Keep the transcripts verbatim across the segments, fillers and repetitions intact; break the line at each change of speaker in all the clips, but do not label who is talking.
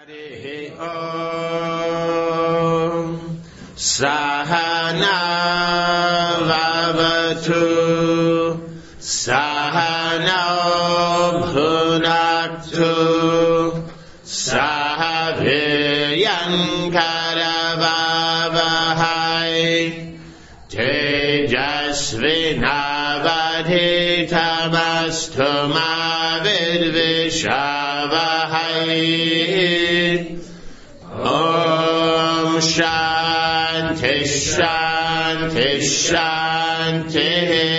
Hare Om Sahana Vavatu Sahana Bhunaktu Sahaviryankaravavahai Tejasvinavadhitamastu mavidvishavahai Om Shanti Shanti Shanti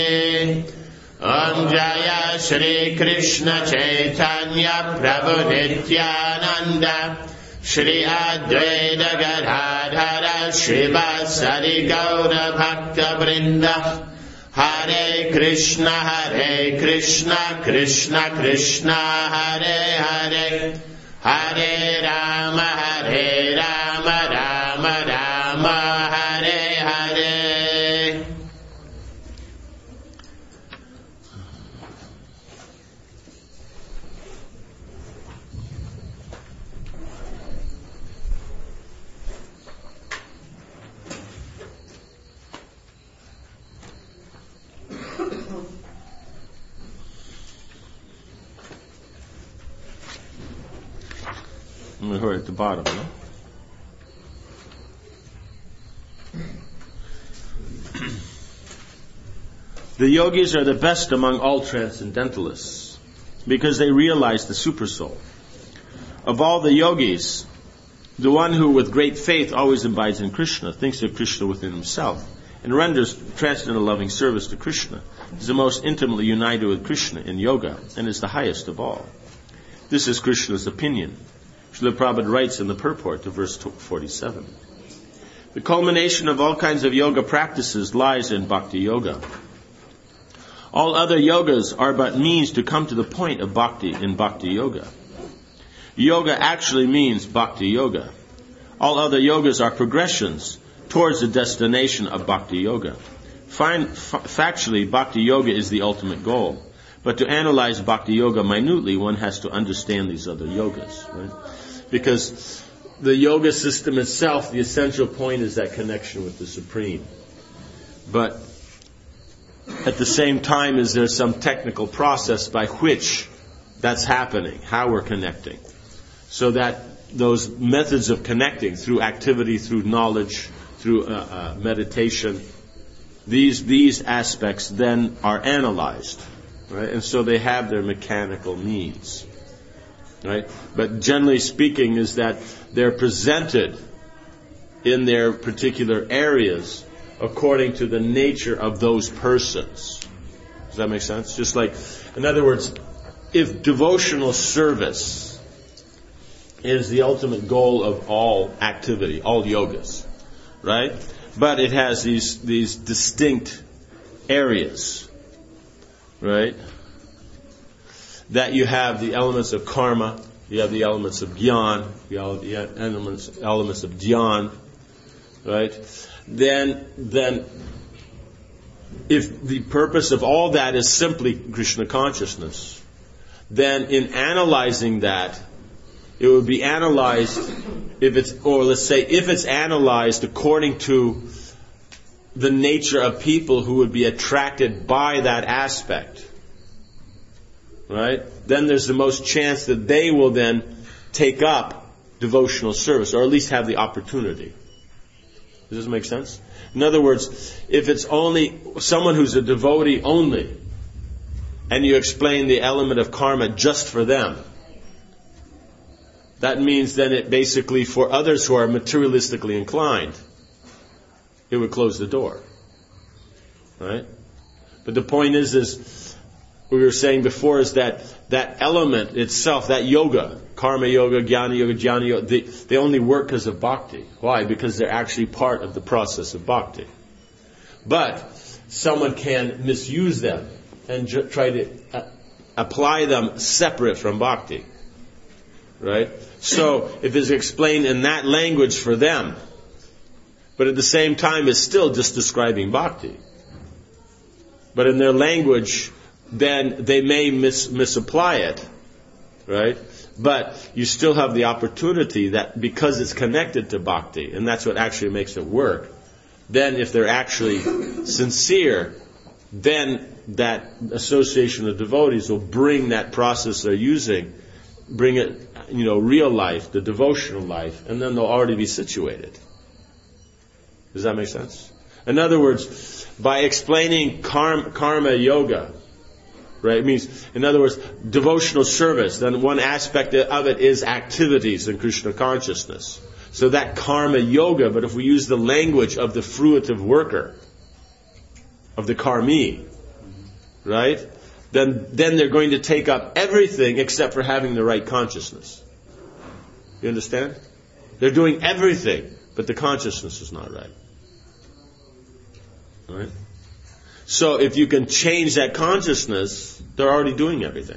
Om Jaya Shri Krishna Chaitanya Prabhu Nityananda Shri Advaita Gadadhara Shivasari Gaura Bhakta Vrinda Hare Krishna Hare Krishna Krishna Krishna Hare Hare Hare Rama Hare Rama Rama Rama Hare Hare. We're at the bottom, no? The yogis are the best among all transcendentalists because they realize the supersoul. Of all the yogis, the one who with great faith always abides in Krishna, thinks of Krishna within himself, and renders transcendental loving service to Krishna, is the most intimately united with Krishna in yoga and is the highest of all. This is Krishna's opinion. Srila Prabhupada writes in the purport to verse forty-seven. The culmination of all kinds of yoga practices lies in bhakti yoga. All other yogas are but means to come to the point of bhakti in bhakti yoga. Yoga actually means bhakti yoga. All other yogas are progressions towards the destination of bhakti yoga. Find, f- factually, bhakti yoga is the ultimate goal. But to analyze bhakti yoga minutely, one has to understand these other yogas, right? Because the yoga system itself, the essential point is that connection with the Supreme. But at the same time, is there some technical process by which that's happening, how we're connecting? So that those methods of connecting through activity, through knowledge, through uh, uh, meditation, these these aspects then are analyzed, right? And so they have their mechanical needs. Right? But generally speaking is that they're presented in their particular areas according to the nature of those persons. Does that make sense? Just like, in other words, if devotional service is the ultimate goal of all activity, all yogas, right? But it has these, these distinct areas, right? That you have the elements of karma, you have the elements of jnana, you have the elements, elements of dhyan, right? Then, then, if the purpose of all that is simply Krishna consciousness, then in analyzing that, it would be analyzed, if it's, or let's say, if it's analyzed according to the nature of people who would be attracted by that aspect, right? Then there's the most chance that they will then take up devotional service, or at least have the opportunity. Does this make sense? In other words, if it's only someone who's a devotee only, and you explain the element of karma just for them, that means then it basically, for others who are materialistically inclined, it would close the door. Right? But the point is, is we were saying before is that that element itself, that yoga, karma yoga, jnana yoga, jnana yoga, they, they only work because of bhakti. Why? Because they're actually part of the process of bhakti. But someone can misuse them and ju- try to uh, apply them separate from bhakti. Right? So, if it's explained in that language for them, but at the same time it's still just describing bhakti. But in their language, then they may mis- misapply it, right? But you still have the opportunity that because it's connected to bhakti, and that's what actually makes it work, then if they're actually sincere, then that association of devotees will bring that process they're using, bring it, you know, real life, the devotional life, and then they'll already be situated. Does that make sense? In other words, by explaining karma, karma yoga, right, it means, in other words, devotional service, then one aspect of it is activities in Krishna consciousness. So that karma yoga, but if we use the language of the fruitive worker, of the karmi, right, then then they're going to take up everything except for having the right consciousness. You understand? They're doing everything, but the consciousness is not right. All right? So if you can change that consciousness, they're already doing everything.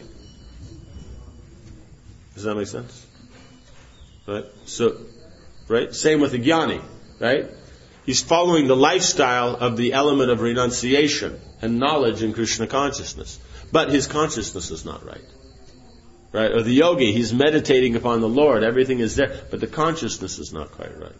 Does that make sense? Right? So, right? Same with the jnani, right? He's following the lifestyle of the element of renunciation and knowledge in Krishna consciousness. But his consciousness is not right. Right? Or the yogi, he's meditating upon the Lord. Everything is there. But the consciousness is not quite right.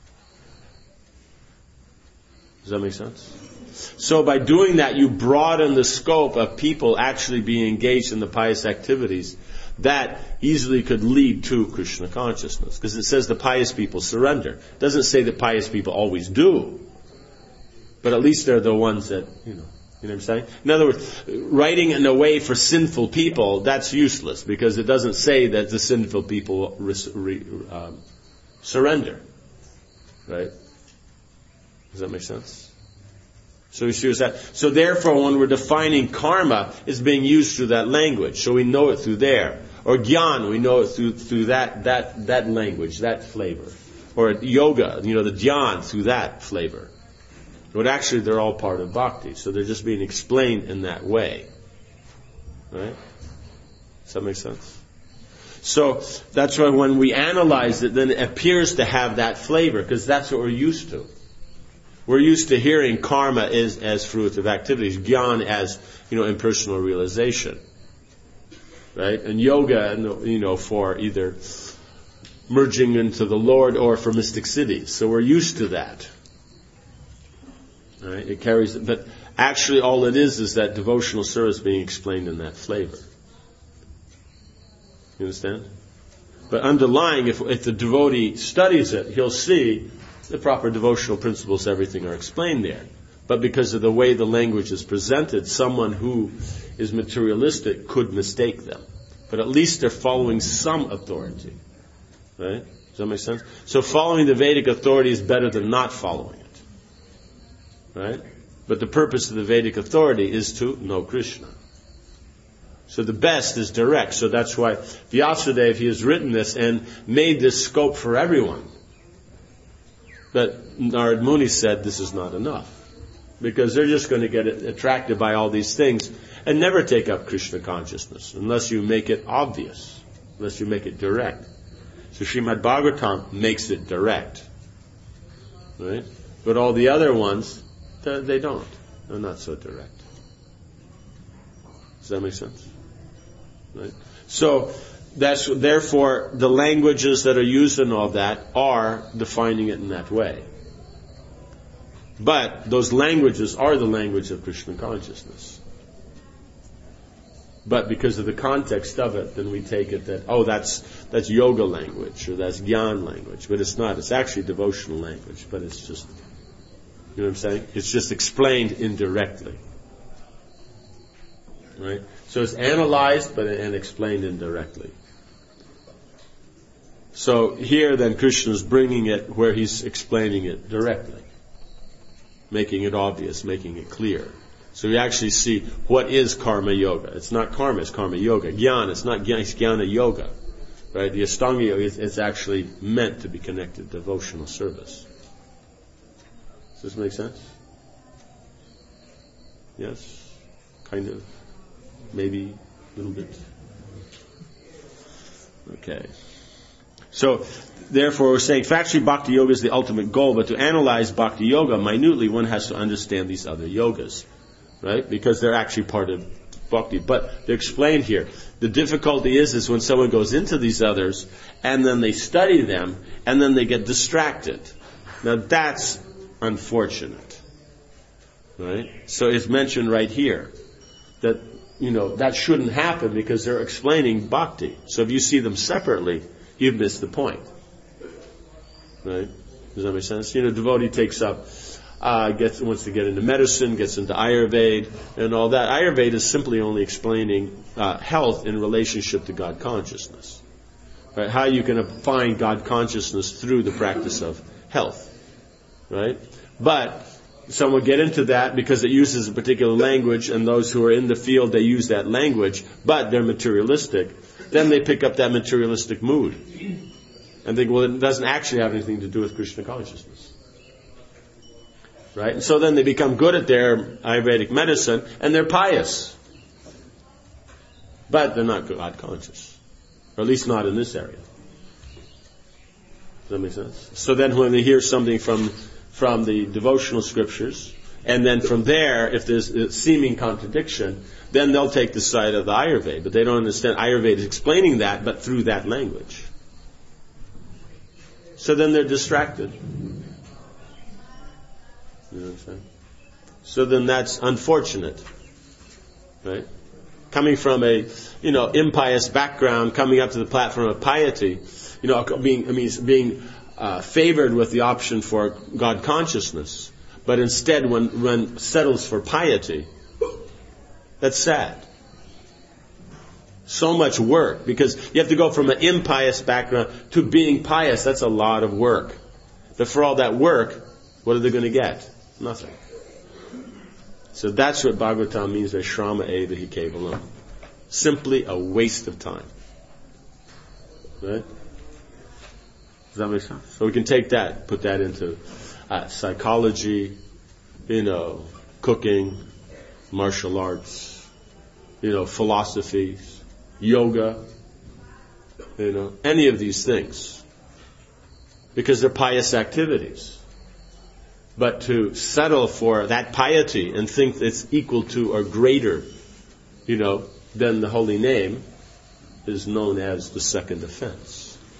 Does that make sense? So by doing that, you broaden the scope of people actually being engaged in the pious activities that easily could lead to Krishna consciousness. Because it says the pious people surrender. It doesn't say that pious people always do. But at least they're the ones that, you know, you know what I'm saying? In other words, writing in a way for sinful people, that's useless. Because it doesn't say that the sinful people re, re, um, surrender. Right? Does that make sense? So you see what's that? So therefore, when we're defining karma, it's being used through that language. So we know it through there. Or jnana, we know it through through that that that language, that flavor. Or yoga, you know, the dhyan through that flavor. But actually, they're all part of bhakti. So they're just being explained in that way. Right? Does that make sense? So that's why when we analyze it, then it appears to have that flavor, because that's what we're used to. We're used to hearing karma is as fruitive activities, jnana as, you know, impersonal realization, right? And yoga, you know, for either merging into the Lord or for mystic cities. So we're used to that, right? It carries, but actually, all it is is that devotional service being explained in that flavor. You understand? But underlying, if if the devotee studies it, he'll see the proper devotional principles, everything are explained there. But because of the way the language is presented, someone who is materialistic could mistake them. But at least they're following some authority. Right? Does that make sense? So following the Vedic authority is better than not following it. Right? But the purpose of the Vedic authority is to know Krishna. So the best is direct. So that's why Vyasadeva, he has written this and made this scope for everyone. But Narad Muni said this is not enough. Because they're just going to get attracted by all these things and never take up Krishna consciousness unless you make it obvious, unless you make it direct. So Srimad Bhagavatam makes it direct. Right? But all the other ones, they don't. They're not so direct. Does that make sense? Right? So, That's, therefore, the languages that are used in all that are defining it in that way. But those languages are the language of Krishna consciousness. But because of the context of it, then we take it that, oh, that's that's yoga language, or that's jnana language. But it's not. It's actually devotional language. But it's just, you know what I'm saying? It's just explained indirectly. Right? So it's analyzed but and explained indirectly. So here then Krishna is bringing it where he's explaining it directly. Making it obvious, making it clear. So we actually see what is karma yoga. It's not karma, it's karma yoga. Jnana, it's not jnana, it's jnana yoga. Right? The Ashtanga yoga is it's actually meant to be connected to devotional service. Does this make sense? Yes? Kind of. Maybe a little bit. Okay. So, therefore, we're saying factually Bhakti Yoga is the ultimate goal, but to analyze Bhakti Yoga minutely, one has to understand these other yogas, right? Because they're actually part of bhakti. But they're explained here. The difficulty is, is when someone goes into these others, and then they study them, and then they get distracted. Now that's unfortunate. Right? So it's mentioned right here that, you know, that shouldn't happen because they're explaining bhakti. So if you see them separately, you've missed the point. Right? Does that make sense? You know, devotee takes up, uh, gets, wants to get into medicine, gets into Ayurveda and all that. Ayurveda is simply only explaining uh, health in relationship to God consciousness. Right? How you can find God consciousness through the practice of health. Right? But some will get into that because it uses a particular language, and those who are in the field, they use that language, but they're materialistic. Then they pick up that materialistic mood and think, well, it doesn't actually have anything to do with Krishna consciousness. Right? And so then they become good at their Ayurvedic medicine, and they're pious. But they're not God conscious. Or at least not in this area. Does that make sense? So then when they hear something from from the devotional scriptures, and then from there, if there's a seeming contradiction, then they'll take the side of the Ayurveda. But they don't understand Ayurveda is explaining that, but through that language. So then they're distracted. You know what I'm saying? So then that's unfortunate. Right? Coming from a, you know, impious background, coming up to the platform of piety, you know, being, I mean, being uh, favored with the option for God consciousness, but instead when, when settles for piety, that's sad. So much work, because you have to go from an impious background to being pious. That's a lot of work. But for all that work, what are they going to get? Nothing. So that's what Bhagavatam means by Shrama Eva Hi Kevalam. Simply a waste of time. Right? Does that make sense? So we can take that, put that into uh, psychology, you know, cooking, martial arts, you know, philosophies, yoga, you know, any of these things. Because they're pious activities. But to settle for that piety and think it's equal to or greater, you know, than the holy name is known as the second offense.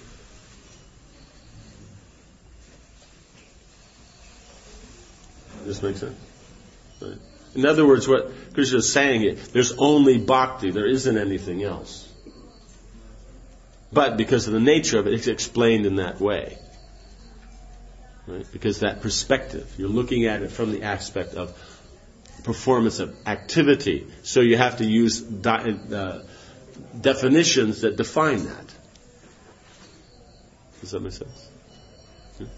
Does this make sense? Right. In other words, what Krishna is saying here, there's only bhakti, there isn't anything else. But because of the nature of it, it's explained in that way. Right? Because that perspective, you're looking at it from the aspect of performance of activity. So you have to use di- uh, definitions that define that. Does that make sense? Yeah.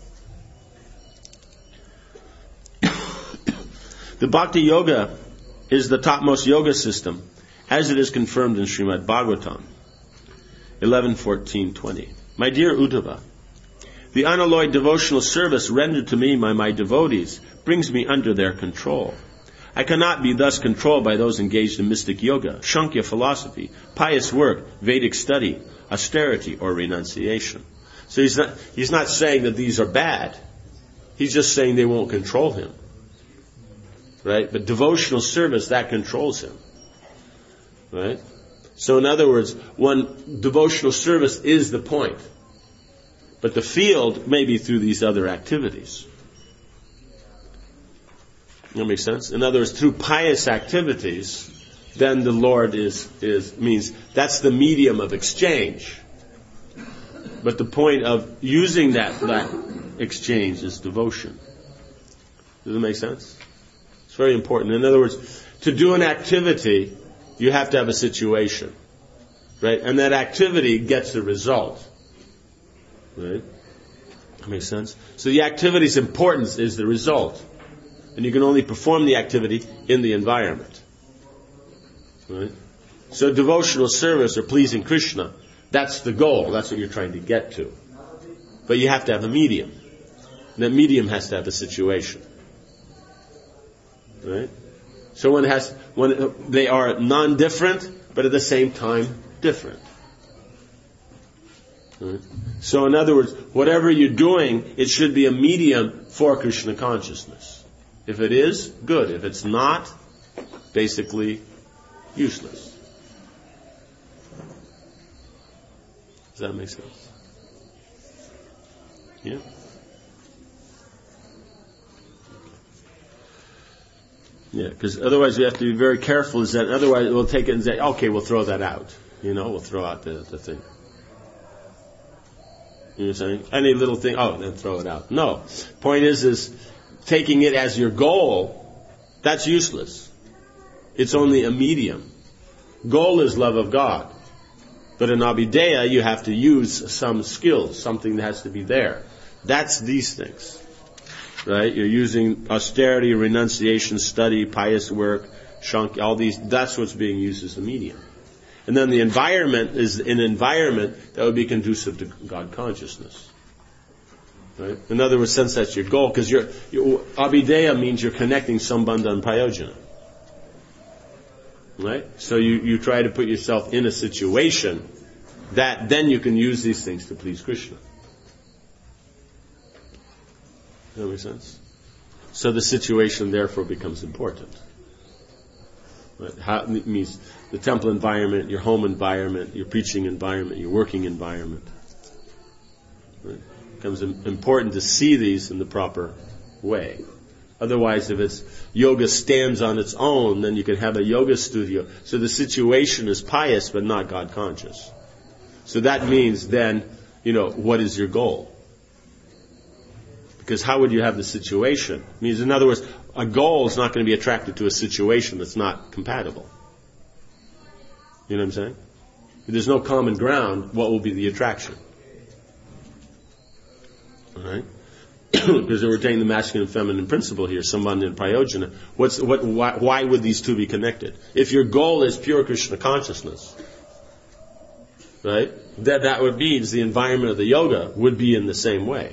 The Bhakti Yoga is the topmost yoga system, as it is confirmed in Srimad Bhagavatam, eleven fourteen twenty. My dear Uddhava, the unalloyed devotional service rendered to me by my devotees brings me under their control. I cannot be thus controlled by those engaged in mystic yoga, Shankya philosophy, pious work, Vedic study, austerity, or renunciation. So he's not, he's not saying that these are bad. He's just saying they won't control him. Right? But devotional service, that controls him. Right? So in other words, one devotional service is the point. But the field may be through these other activities. That makes sense? In other words, through pious activities, then the Lord is, is means that's the medium of exchange. But the point of using that, that exchange is devotion. Does it make sense? It's very important. In other words, to do an activity, you have to have a situation. Right? And that activity gets a result. Right? That makes sense? So the activity's importance is the result. And you can only perform the activity in the environment. Right? So devotional service or pleasing Krishna, that's the goal. That's what you're trying to get to. But you have to have a medium. And that medium has to have a situation. Right? So when it has, when they are non-different, but at the same time different. Right? So in other words, whatever you're doing, it should be a medium for Krishna consciousness. If it is, good. If it's not, basically, useless. Does that make sense? Yeah? Yeah, because otherwise we have to be very careful, is that otherwise we'll take it and say, okay, we'll throw that out. You know, we'll throw out the, the thing. You know what I'm saying? Any little thing, oh, then throw it out. No. Point is, is taking it as your goal, that's useless. It's only a medium. Goal is love of God. But in Abhideya, you have to use some skills, something that has to be there. That's these things. Right? You're using austerity, renunciation, study, pious work, shank, all these, that's what's being used as the medium. And then the environment is an environment that would be conducive to God consciousness. Right? In other words, since that's your goal, because your Abhideya means you're connecting Sambandha and Prayojana. Right? So you, you try to put yourself in a situation that then you can use these things to please Krishna. Does that make sense? So the situation therefore becomes important. Right? How, it means the temple environment, your home environment, your preaching environment, your working environment. Right? It becomes important to see these in the proper way. Otherwise, if it's yoga stands on its own, then you can have a yoga studio. So the situation is pious but not God conscious. So that means then, you know, what is your goal? Because how would you have the situation? It means, in other words, a goal is not going to be attracted to a situation that's not compatible. You know what I'm saying? If there's no common ground, what will be the attraction? Alright? Because we're taking the masculine and feminine principle here, Sambandha and Prayojana. What's, what, why, why would these two be connected? If your goal is pure Krishna consciousness, right, that, that would mean the environment of the yoga would be in the same way.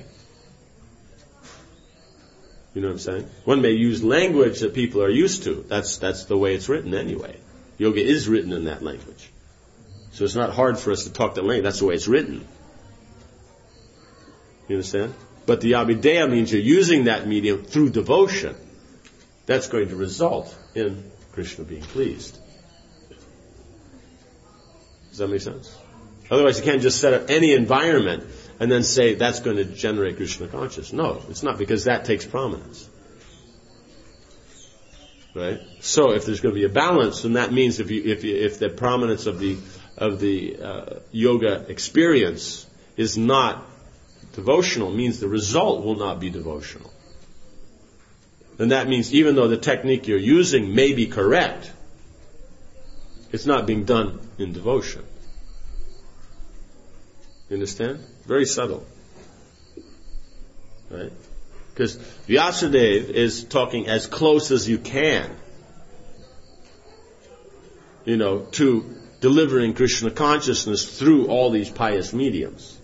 You know what I'm saying? One may use language that people are used to. That's, that's the way it's written anyway. Yoga is written in that language. So it's not hard for us to talk that language. That's the way it's written. You understand? But the Abhideya means you're using that medium through devotion. That's going to result in Krishna being pleased. Does that make sense? Otherwise, you can't just set up any environment and then say that's going to generate Krishna consciousness. No, it's not, because that takes prominence. Right? So if there's going to be a balance, then that means if you, if you, if the prominence of the of the uh, yoga experience is not devotional, means the result will not be devotional. Then that means even though the technique you're using may be correct, it's not being done in devotion. You understand? Very subtle. Right? Because Vyasadeva is talking as close as you can, you know, to delivering Krishna consciousness through all these pious mediums.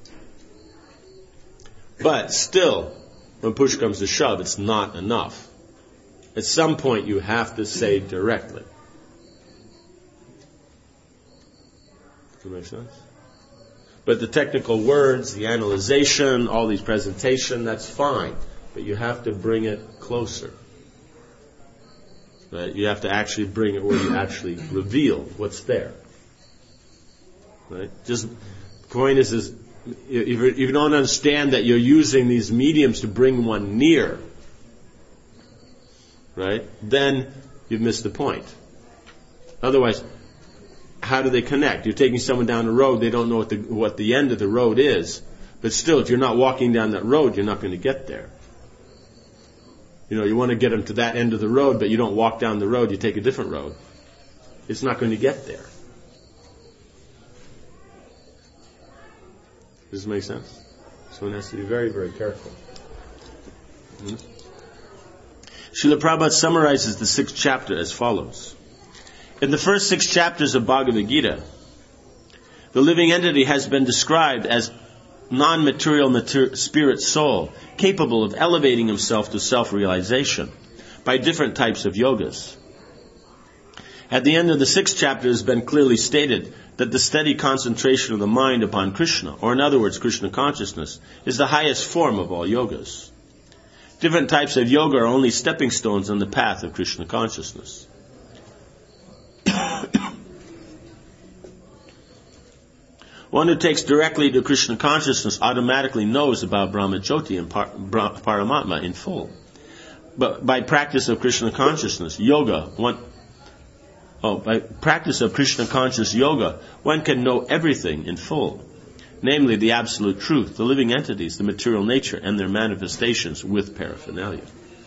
But still, when push comes to shove, it's not enough. At some point you have to say directly. Does that make sense? But the technical words, the analyzation, all these presentation, that's fine. But you have to bring it closer. Right? You have to actually bring it where you actually reveal what's there. Right? Just, the point is, is if you don't understand that you're using these mediums to bring one near, right, then you've missed the point. Otherwise, how do they connect? You're taking someone down the road, they don't know what the, what the end of the road is, but still, if you're not walking down that road, you're not going to get there. You know, you want to get them to that end of the road, but you don't walk down the road, you take a different road. It's not going to get there. Does this make sense? So one has to be very, very careful. Hmm? Srila Prabhupada summarizes the sixth chapter as follows. In the first six chapters of Bhagavad Gita, the living entity has been described as non-material mater- spirit soul, capable of elevating himself to self-realization by different types of yogas. At the end of the sixth chapter, it has been clearly stated that the steady concentration of the mind upon Krishna, or in other words, Krishna consciousness, is the highest form of all yogas. Different types of yoga are only stepping stones on the path of Krishna consciousness. One who takes directly to Krishna consciousness automatically knows about Brahmajyoti and Par- Bra- Paramatma in full. But by practice of Krishna consciousness, yoga, one, oh, by practice of Krishna conscious yoga, one can know everything in full. Namely, the absolute truth, the living entities, the material nature, and their manifestations with paraphernalia.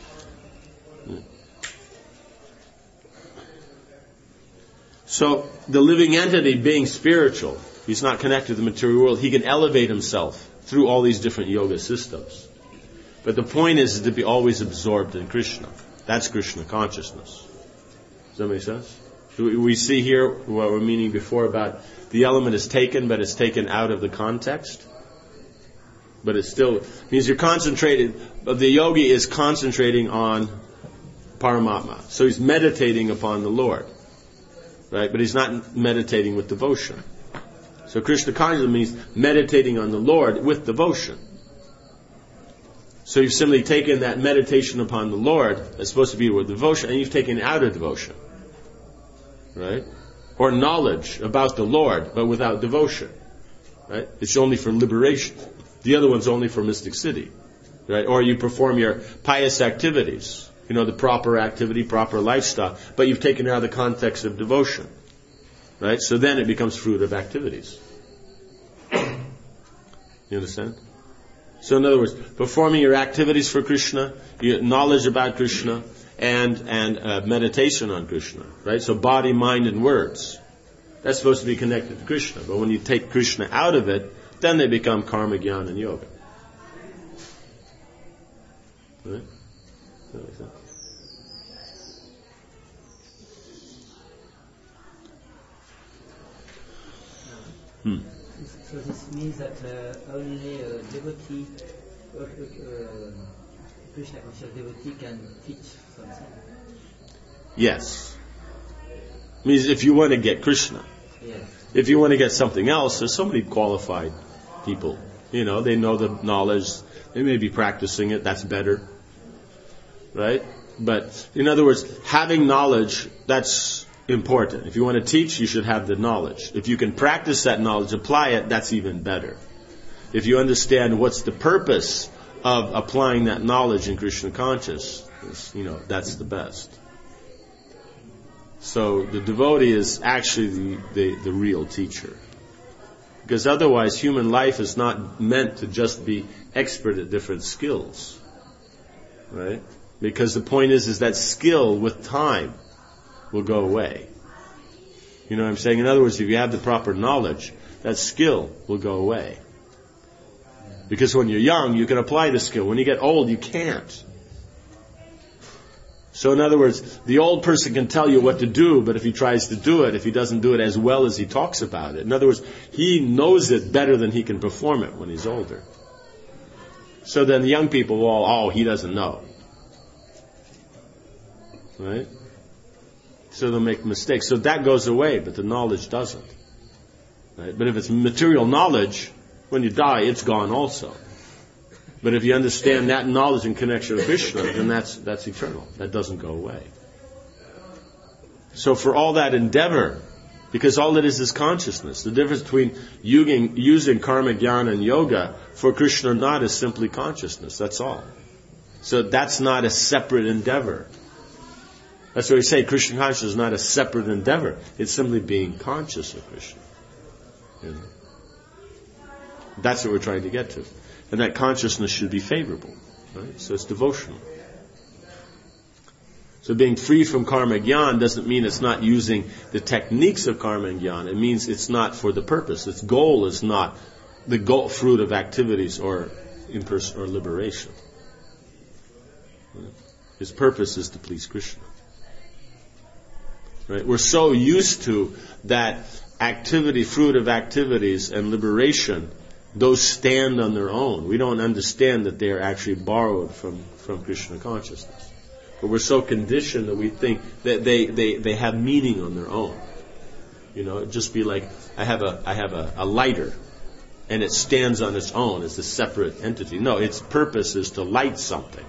So, the living entity being spiritual, he's not connected to the material world, he can elevate himself through all these different yoga systems. But the point is, is to be always absorbed in Krishna. That's Krishna consciousness. Does that make sense? We see here what we're meaning before about the element is taken, but it's taken out of the context. But it still means you're concentrated, but the yogi is concentrating on Paramatma. So he's meditating upon the Lord. Right? But he's not meditating with devotion. So Krishna consciousness means meditating on the Lord with devotion. So you've simply taken that meditation upon the Lord, that's supposed to be with devotion, and you've taken it out of devotion. Right? Or knowledge about the Lord, but without devotion. Right? It's only for liberation. The other one's only for mystic city. Right? Or you perform your pious activities, you know, the proper activity, proper lifestyle, but you've taken it out of the context of devotion. Right? So then it becomes fruit of activities. You understand? So in other words, performing your activities for Krishna, your knowledge about Krishna, and and uh, meditation on Krishna, right? So body, mind, and words. That's supposed to be connected to Krishna. But when you take Krishna out of it, then they become karma, jnana, and yoga. Right? Hmm.
So this means that uh, only a devotee, uh, uh, Krishna conscious devotee can teach something.
Yes. Means if you want to get Krishna.
Yes.
If you want to get something else, there's so many qualified people. You know, they know the knowledge. They may be practicing it. That's better. Right? But, in other words, having knowledge, that's important. If you want to teach, you should have the knowledge. If you can practice that knowledge, apply it, that's even better. If you understand what's the purpose of applying that knowledge in Krishna consciousness, you know, that's the best. So the devotee is actually the, the, the real teacher. Because otherwise human life is not meant to just be expert at different skills. Right? Because the point is, is that skill with time will go away. You know what I'm saying? In other words, if you have the proper knowledge, that skill will go away. Because when you're young, you can apply the skill. When you get old, you can't. So in other words, the old person can tell you what to do, but if he tries to do it, if he doesn't do it as well as he talks about it, in other words, he knows it better than he can perform it when he's older. So then the young people will all, oh, he doesn't know. Right? So they'll make mistakes. So that goes away, but the knowledge doesn't. Right? But if it's material knowledge, when you die, it's gone also. But if you understand that knowledge and connection with Krishna, then that's that's eternal. That doesn't go away. So for all that endeavor, because all it is is consciousness, the difference between using, using karma, jnana, and yoga for Krishna or not is simply consciousness. That's all. So that's not a separate endeavor. That's what we say, Krishna consciousness is not a separate endeavor. It's simply being conscious of Krishna. You know? That's what we're trying to get to. And that consciousness should be favorable. Right? So it's devotional. So being free from karma jnana doesn't mean it's not using the techniques of karma and jnana. It means it's not for the purpose. Its goal is not the goal, fruit of activities or impers- or liberation. Right? His purpose is to please Krishna. Right? We're so used to that activity, fruit of activities and liberation, those stand on their own. We don't understand that they are actually borrowed from, from Krishna consciousness. But we're so conditioned that we think that they, they, they have meaning on their own. You know, it'd just be like, I have a I have a, a lighter, and it stands on its own as a separate entity. No, its purpose is to light something.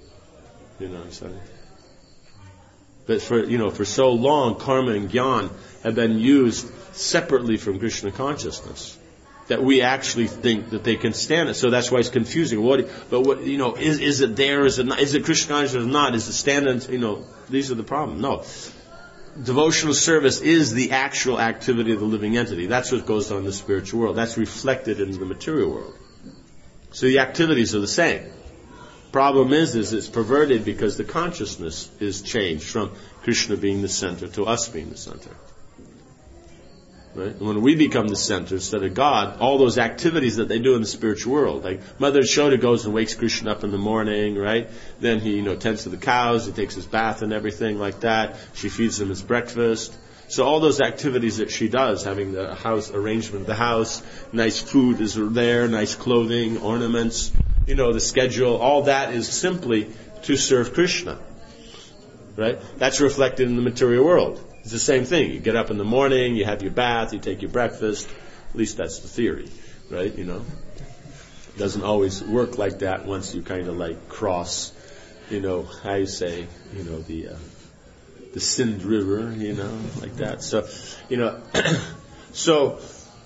You know what I'm saying? But for, you know, for so long, karma and jnana have been used separately from Krishna consciousness, that we actually think that they can stand it. So that's why it's confusing. What, but what, you know, is, is it there? Is it not? Is it Krishna consciousness or not? Is it standing? You know, these are the problems. No. Devotional service is the actual activity of the living entity. That's what goes on in the spiritual world. That's reflected in the material world. So the activities are the same. Problem is, is it's perverted because the consciousness is changed from Krishna being the center to us being the center. Right? And when we become the center instead of God, all those activities that they do in the spiritual world, like Mother Yashoda goes and wakes Krishna up in the morning, right? Then he, you know, tends to the cows, he takes his bath and everything like that. She feeds him his breakfast. So all those activities that she does, having the house arrangement of the house, nice food is there, nice clothing, ornaments, you know, the schedule, all that is simply to serve Krishna. Right? That's reflected in the material world. It's the same thing. You get up in the morning, you have your bath, you take your breakfast. At least that's the theory, right? You know, it doesn't always work like that once you kind of like cross, you know, how you say, you know, the uh, the Sindh River, you know, like that. So, you know, so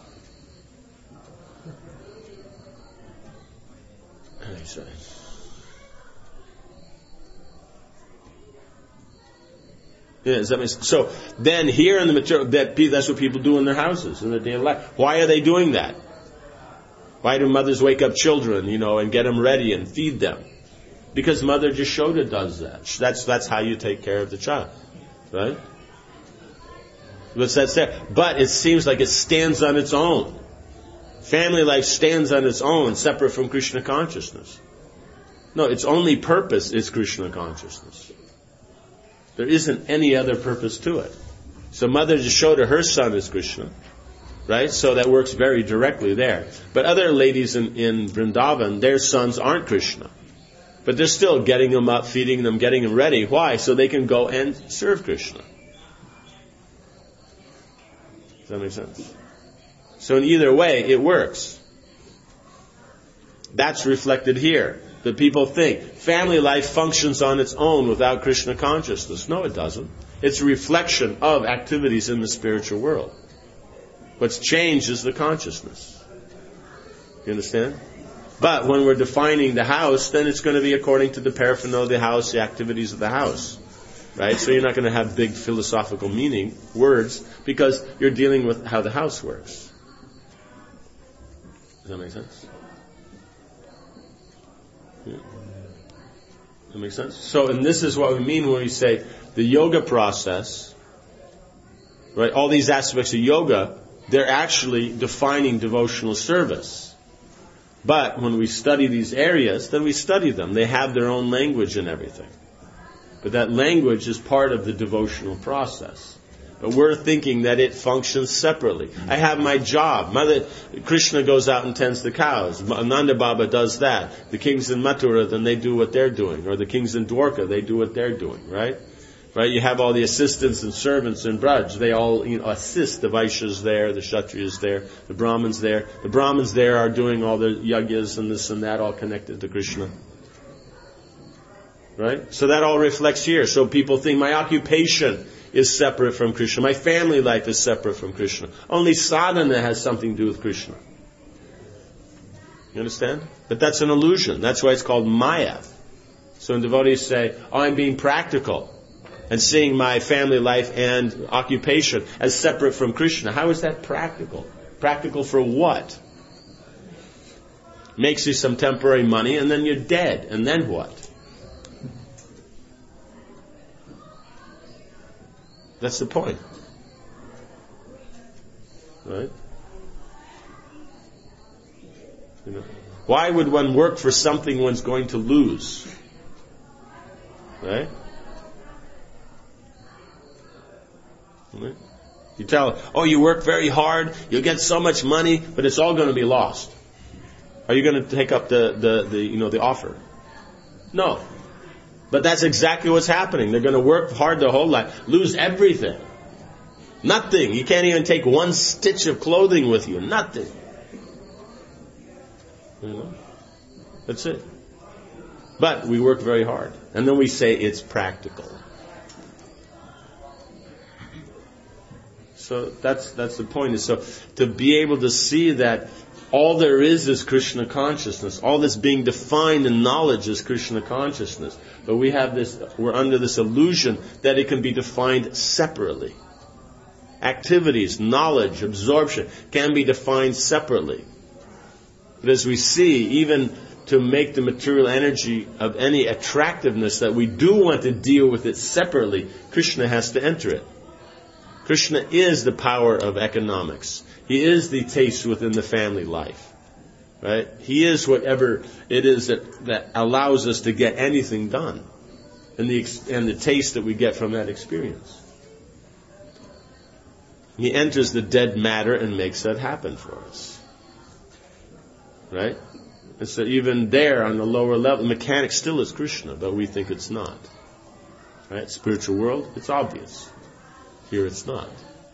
how do you say? Yeah, does that make sense? So then here in the material, that that's what people do in their houses in their daily life. Why are they doing that? Why do mothers wake up children, you know, and get them ready and feed them? Because Mother Yashoda does that. That's that's how you take care of the child, right? But that's there. But it seems like it stands on its own. Family life stands on its own, separate from Krishna consciousness. No, its only purpose is Krishna consciousness. There isn't any other purpose to it. So Mother Yashoda, her son is Krishna, right? So that works very directly there. But other ladies in, in Vrindavan, their sons aren't Krishna. But they're still getting them up, feeding them, getting them ready. Why? So they can go and serve Krishna. Does that make sense? So in either way, it works. That's reflected here. That people think family life functions on its own without Krishna consciousness. No, it doesn't. It's a reflection of activities in the spiritual world. What's changed is the consciousness. You understand? But when we're defining the house, then it's going to be according to the paraphernalia of the house, the activities of the house. Right? So you're not going to have big philosophical meaning, words, because you're dealing with how the house works. Does that make sense? Yeah. That makes sense? So, and this is what we mean when we say the yoga process, right? All these aspects of yoga, they're actually defining devotional service. But when we study these areas, then we study them. They have their own language and everything. But that language is part of the devotional process. But we're thinking that it functions separately. I have my job. Mother Krishna goes out and tends the cows. Nanda Baba does that. The kings in Mathura, then they do what they're doing. Or the kings in Dwarka, they do what they're doing, right? Right? You have all the assistants and servants in Braj. They all, you know, assist. The Vaishyas there, the Kshatriyas there, the Brahmins there. The Brahmins there are doing all the yagyas and this and that, all connected to Krishna. Right? So that all reflects here. So people think my occupation is separate from Krishna. My family life is separate from Krishna. Only sadhana has something to do with Krishna. You understand? But that's an illusion. That's why it's called Maya. So when devotees say, oh, I'm being practical and seeing my family life and occupation as separate from Krishna. How is that practical? Practical for what? Makes you some temporary money and then you're dead. And then what? That's the point. Right? You know, why would one work for something one's going to lose? Right? Right? You tell, oh, you work very hard, you'll get so much money, but it's all going to be lost. Are you going to take up the, the, the you know the offer? No. But that's exactly what's happening. They're going to work hard their whole life, lose everything. Nothing. You can't even take one stitch of clothing with you. Nothing. You know? That's it. But we work very hard. And then we say it's practical. So that's that's the point. Is so to be able to see that all there is is Krishna consciousness. All that's being defined in knowledge is Krishna consciousness. But we have this, we're under this illusion that it can be defined separately. Activities, knowledge, absorption can be defined separately. But as we see, even to make the material energy of any attractiveness that we do want to deal with it separately, Krishna has to enter it. Krishna is the power of economics. He is the taste within the family life. Right? He is whatever it is that, that allows us to get anything done. And the, and the taste that we get from that experience. He enters the dead matter and makes that happen for us. Right? And so even there on the lower level, mechanics still is Krishna, but we think it's not. Right? Spiritual world, it's obvious. Here it's not.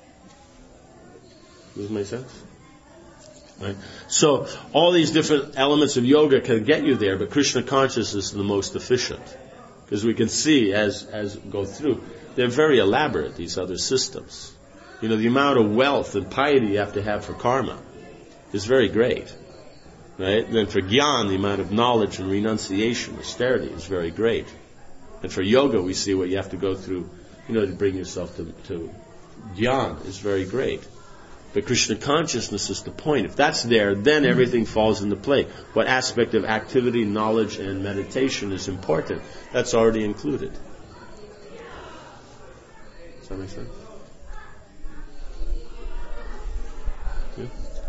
Does that make sense? Right? So all these different elements of yoga can get you there, but Krishna consciousness is the most efficient. Because we can see as as we go through, they're very elaborate, these other systems. You know, the amount of wealth and piety you have to have for karma is very great. Right? And then for Gyan, the amount of knowledge and renunciation, austerity is very great. And for yoga, we see what you have to go through, you know, to bring yourself to, to Gyan is very great. But Krishna consciousness is the point. If that's there, then everything falls into play. What aspect of activity, knowledge, and meditation is important? That's already included. Does that make sense? Yeah.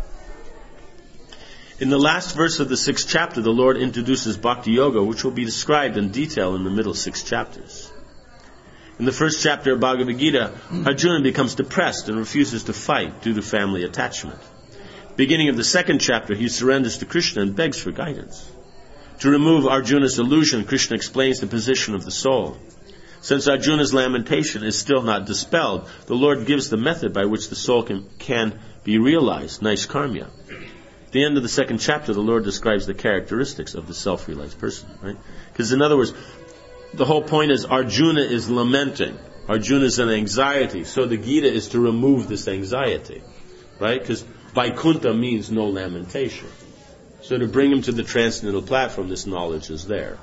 In the last verse of the sixth chapter, the Lord introduces Bhakti Yoga, which will be described in detail in the middle six chapters. In the first chapter of Bhagavad Gita, Arjuna becomes depressed and refuses to fight due to family attachment. Beginning of the second chapter, he surrenders to Krishna and begs for guidance. To remove Arjuna's illusion, Krishna explains the position of the soul. Since Arjuna's lamentation is still not dispelled, the Lord gives the method by which the soul can, can be realized, Naishkarmya. At the end of the second chapter, the Lord describes the characteristics of the self-realized person, right? Because in other words, the whole point is Arjuna is lamenting. Arjuna is in anxiety. So the Gita is to remove this anxiety. Right? Because Vaikuntha means no lamentation. So to bring him to the transcendental platform, this knowledge is there.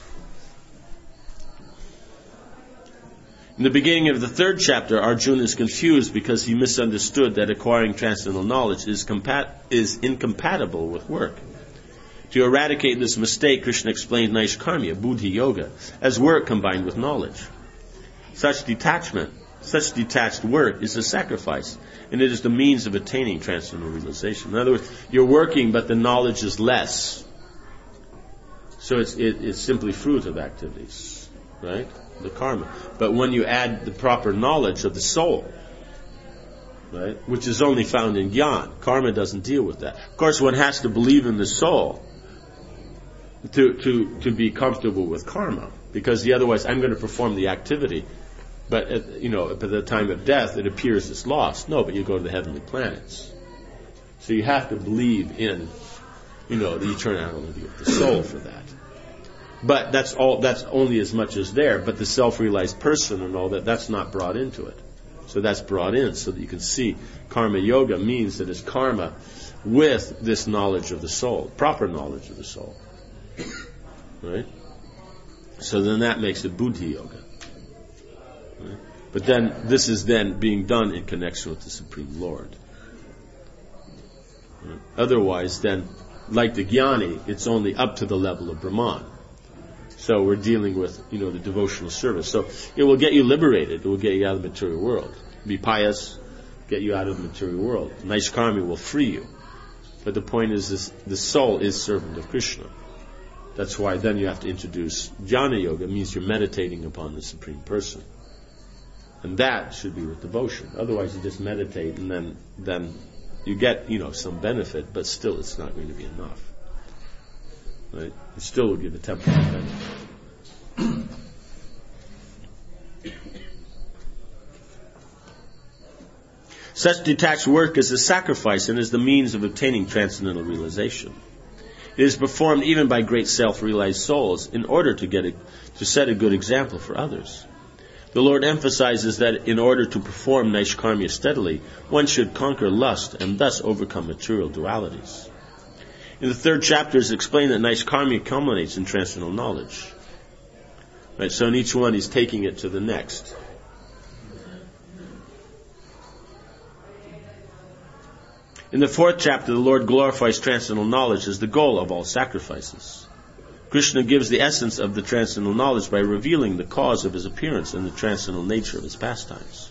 In the beginning of the third chapter, Arjuna is confused because he misunderstood that acquiring transcendental knowledge is, compat- is incompatible with work. To eradicate this mistake, Krishna explained Naishkarmya, Buddhi Yoga, as work combined with knowledge. Such detachment, such detached work is a sacrifice, and it is the means of attaining transcendental realization. In other words, you're working, but the knowledge is less. So it's, it, it's simply fruit of activities, right? The karma. But when you add the proper knowledge of the soul, right, which is only found in Gyan, karma doesn't deal with that. Of course, one has to believe in the soul to, to, to be comfortable with karma. Because the otherwise, I'm going to perform the activity, but at, you know, at the time of death, it appears it's lost. No, but you go to the heavenly planets. So you have to believe in, you know, the eternality of the soul for that. But that's all. That's only as much as there. But the self-realized person and all that, that's not brought into it. So that's brought in so that you can see karma yoga means that it's karma with this knowledge of the soul, proper knowledge of the soul. Right? So then that makes it buddhi yoga. Right? But then this is then being done in connection with the Supreme Lord. Right? Otherwise, then, like the jnani, it's only up to the level of Brahman. So we're dealing with, you know, the devotional service. So it will get you liberated. It will get you out of the material world. Be pious, get you out of the material world. Naishkarmya will free you. But the point is, this, the soul is servant of Krishna. That's why then you have to introduce jnana yoga. It means you're meditating upon the Supreme Person. And that should be with devotion. Otherwise you just meditate and then then you get, you know, some benefit, but still it's not going to be enough. Right? It still will give a temporary benefit. Such detached work is a sacrifice and is the means of obtaining transcendental realization. It is performed even by great self-realized souls in order to get a, to set a good example for others. The Lord emphasizes that in order to perform Naishkarmya steadily, one should conquer lust and thus overcome material dualities. In the third chapter, it's explained that Naishkarmya culminates in transcendental knowledge. Right, so in each one, he's taking it to the next. In the fourth chapter, the Lord glorifies transcendental knowledge as the goal of all sacrifices. Krishna gives the essence of the transcendental knowledge by revealing the cause of his appearance and the transcendental nature of his pastimes.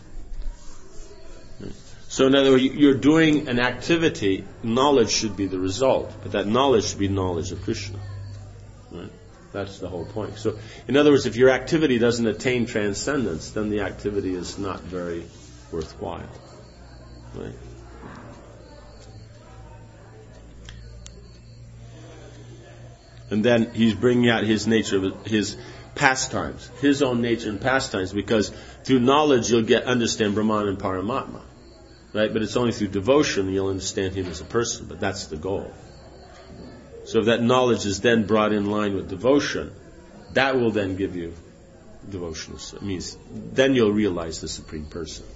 So in other words, you're doing an activity, knowledge should be the result, but that knowledge should be knowledge of Krishna. Right? That's the whole point. So in other words, if your activity doesn't attain transcendence, then the activity is not very worthwhile. Right? And then he's bringing out his nature, of his pastimes, his own nature and pastimes, because through knowledge you'll get understand Brahman and Paramatma, right? But it's only through devotion you'll understand him as a person. But that's the goal. So if that knowledge is then brought in line with devotion, that will then give you devotional. It means then you'll realize the Supreme Person.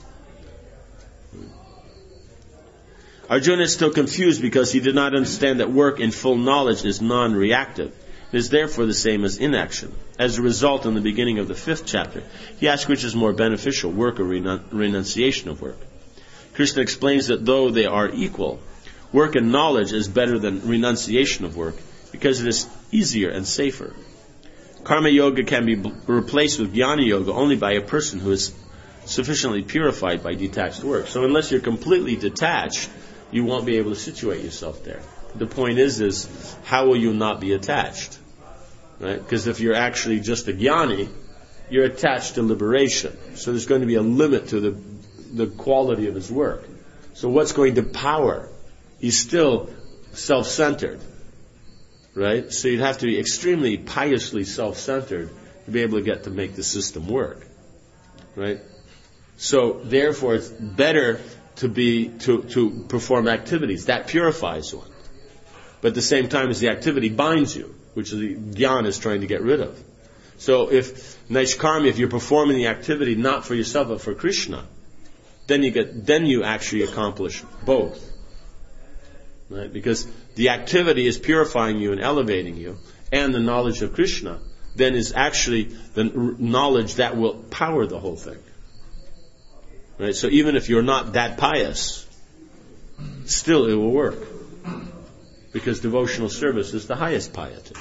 Arjuna is still confused because he did not understand that work in full knowledge is non-reactive. It is therefore the same as inaction. As a result, in the beginning of the fifth chapter, he asks which is more beneficial, work or renun- renunciation of work. Krishna explains that though they are equal, work and knowledge is better than renunciation of work because it is easier and safer. Karma yoga can be b- replaced with jnana yoga only by a person who is sufficiently purified by detached work. So unless you're completely detached, you won't be able to situate yourself there. The point is, is how will you not be attached? Right? Because if you're actually just a jnani, you're attached to liberation. So there's going to be a limit to the the quality of his work. So what's going to power? He's still self-centered. Right? So you'd have to be extremely piously self-centered to be able to get to make the system work. Right? So therefore it's better to be to, to perform activities. That purifies one. But at the same time as the activity binds you, which the jnana is trying to get rid of. So if Naishkarmya, if you're performing the activity not for yourself but for Krishna, then you get then you actually accomplish both. Right? Because the activity is purifying you and elevating you, and the knowledge of Krishna then is actually the knowledge that will power the whole thing. Right? So even if you're not that pious, still it will work. Because devotional service is the highest piety.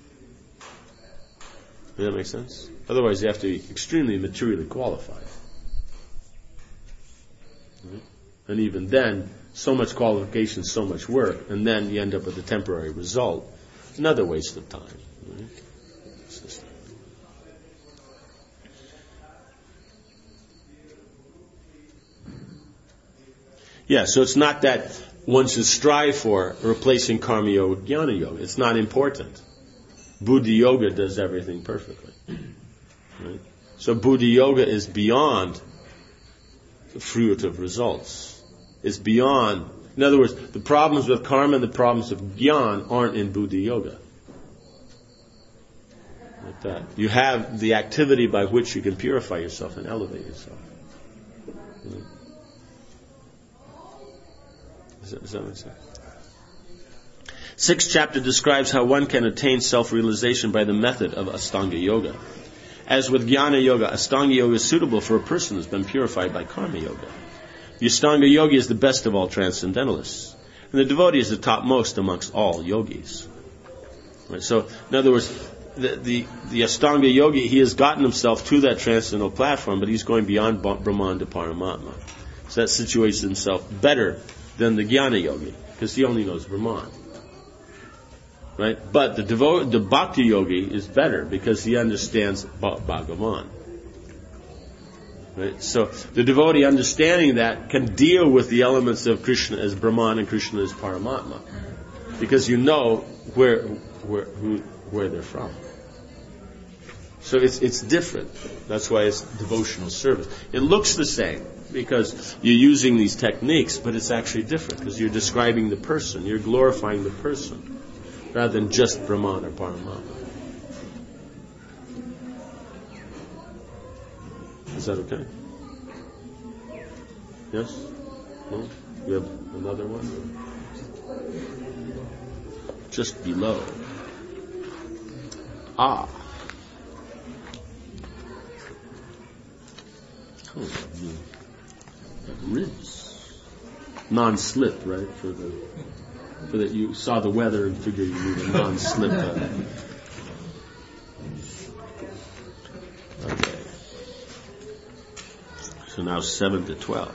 Does that make sense? Otherwise you have to be extremely materially qualified. Right? And even then, so much qualification, so much work, and then you end up with a temporary result. Another waste of time. Right? Yeah, so it's not that one should strive for replacing karma yoga with jnana yoga. It's not important. Buddhi yoga does everything perfectly. Right? So Buddhi yoga is beyond the fruitive results. It's beyond, in other words, the problems with karma and the problems of jnana aren't in Buddhi yoga. Like that. You have the activity by which you can purify yourself and elevate yourself. Right? Does that, does that make sense? Sixth chapter describes how one can attain self-realization by the method of Astanga Yoga. As with Jnana Yoga, Astanga Yoga is suitable for a person who has been purified by Karma Yoga. The Astanga Yogi is the best of all transcendentalists, and the devotee is the topmost amongst all yogis. Right, so, in other words, the, the, the Astanga Yogi, he has gotten himself to that transcendental platform, but he's going beyond Brahman to Paramatma. So that situates himself better than the Jnana Yogi, because he only knows Brahman. Right? But the devo- the Bhakti Yogi is better because he understands ba- Bhagavan. Right? So the devotee understanding that can deal with the elements of Krishna as Brahman and Krishna as Paramatma, because you know where where who, where they're from. So it's it's different. That's why it's devotional service. It looks the same because you're using these techniques, but it's actually different because you're describing the person, you're glorifying the person, rather than just Brahman or Paramatma. Is that okay? Yes? No? We have another one? Just below. Ah. Oh, ribs. Non-slip, right? For the for that you saw the weather and figured you need a non-slip. Uh, okay. So now seven to twelve.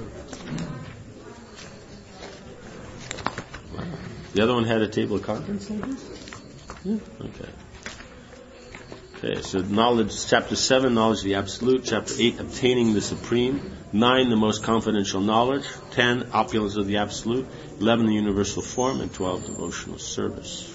Wow. The other one had a table of contents like this? Yeah. Okay. Okay, so knowledge, chapter seven, knowledge of the absolute. Chapter eight, obtaining the supreme. Nine, the most confidential knowledge. Ten, opulence of the absolute. Eleven, the universal form. And twelve, devotional service.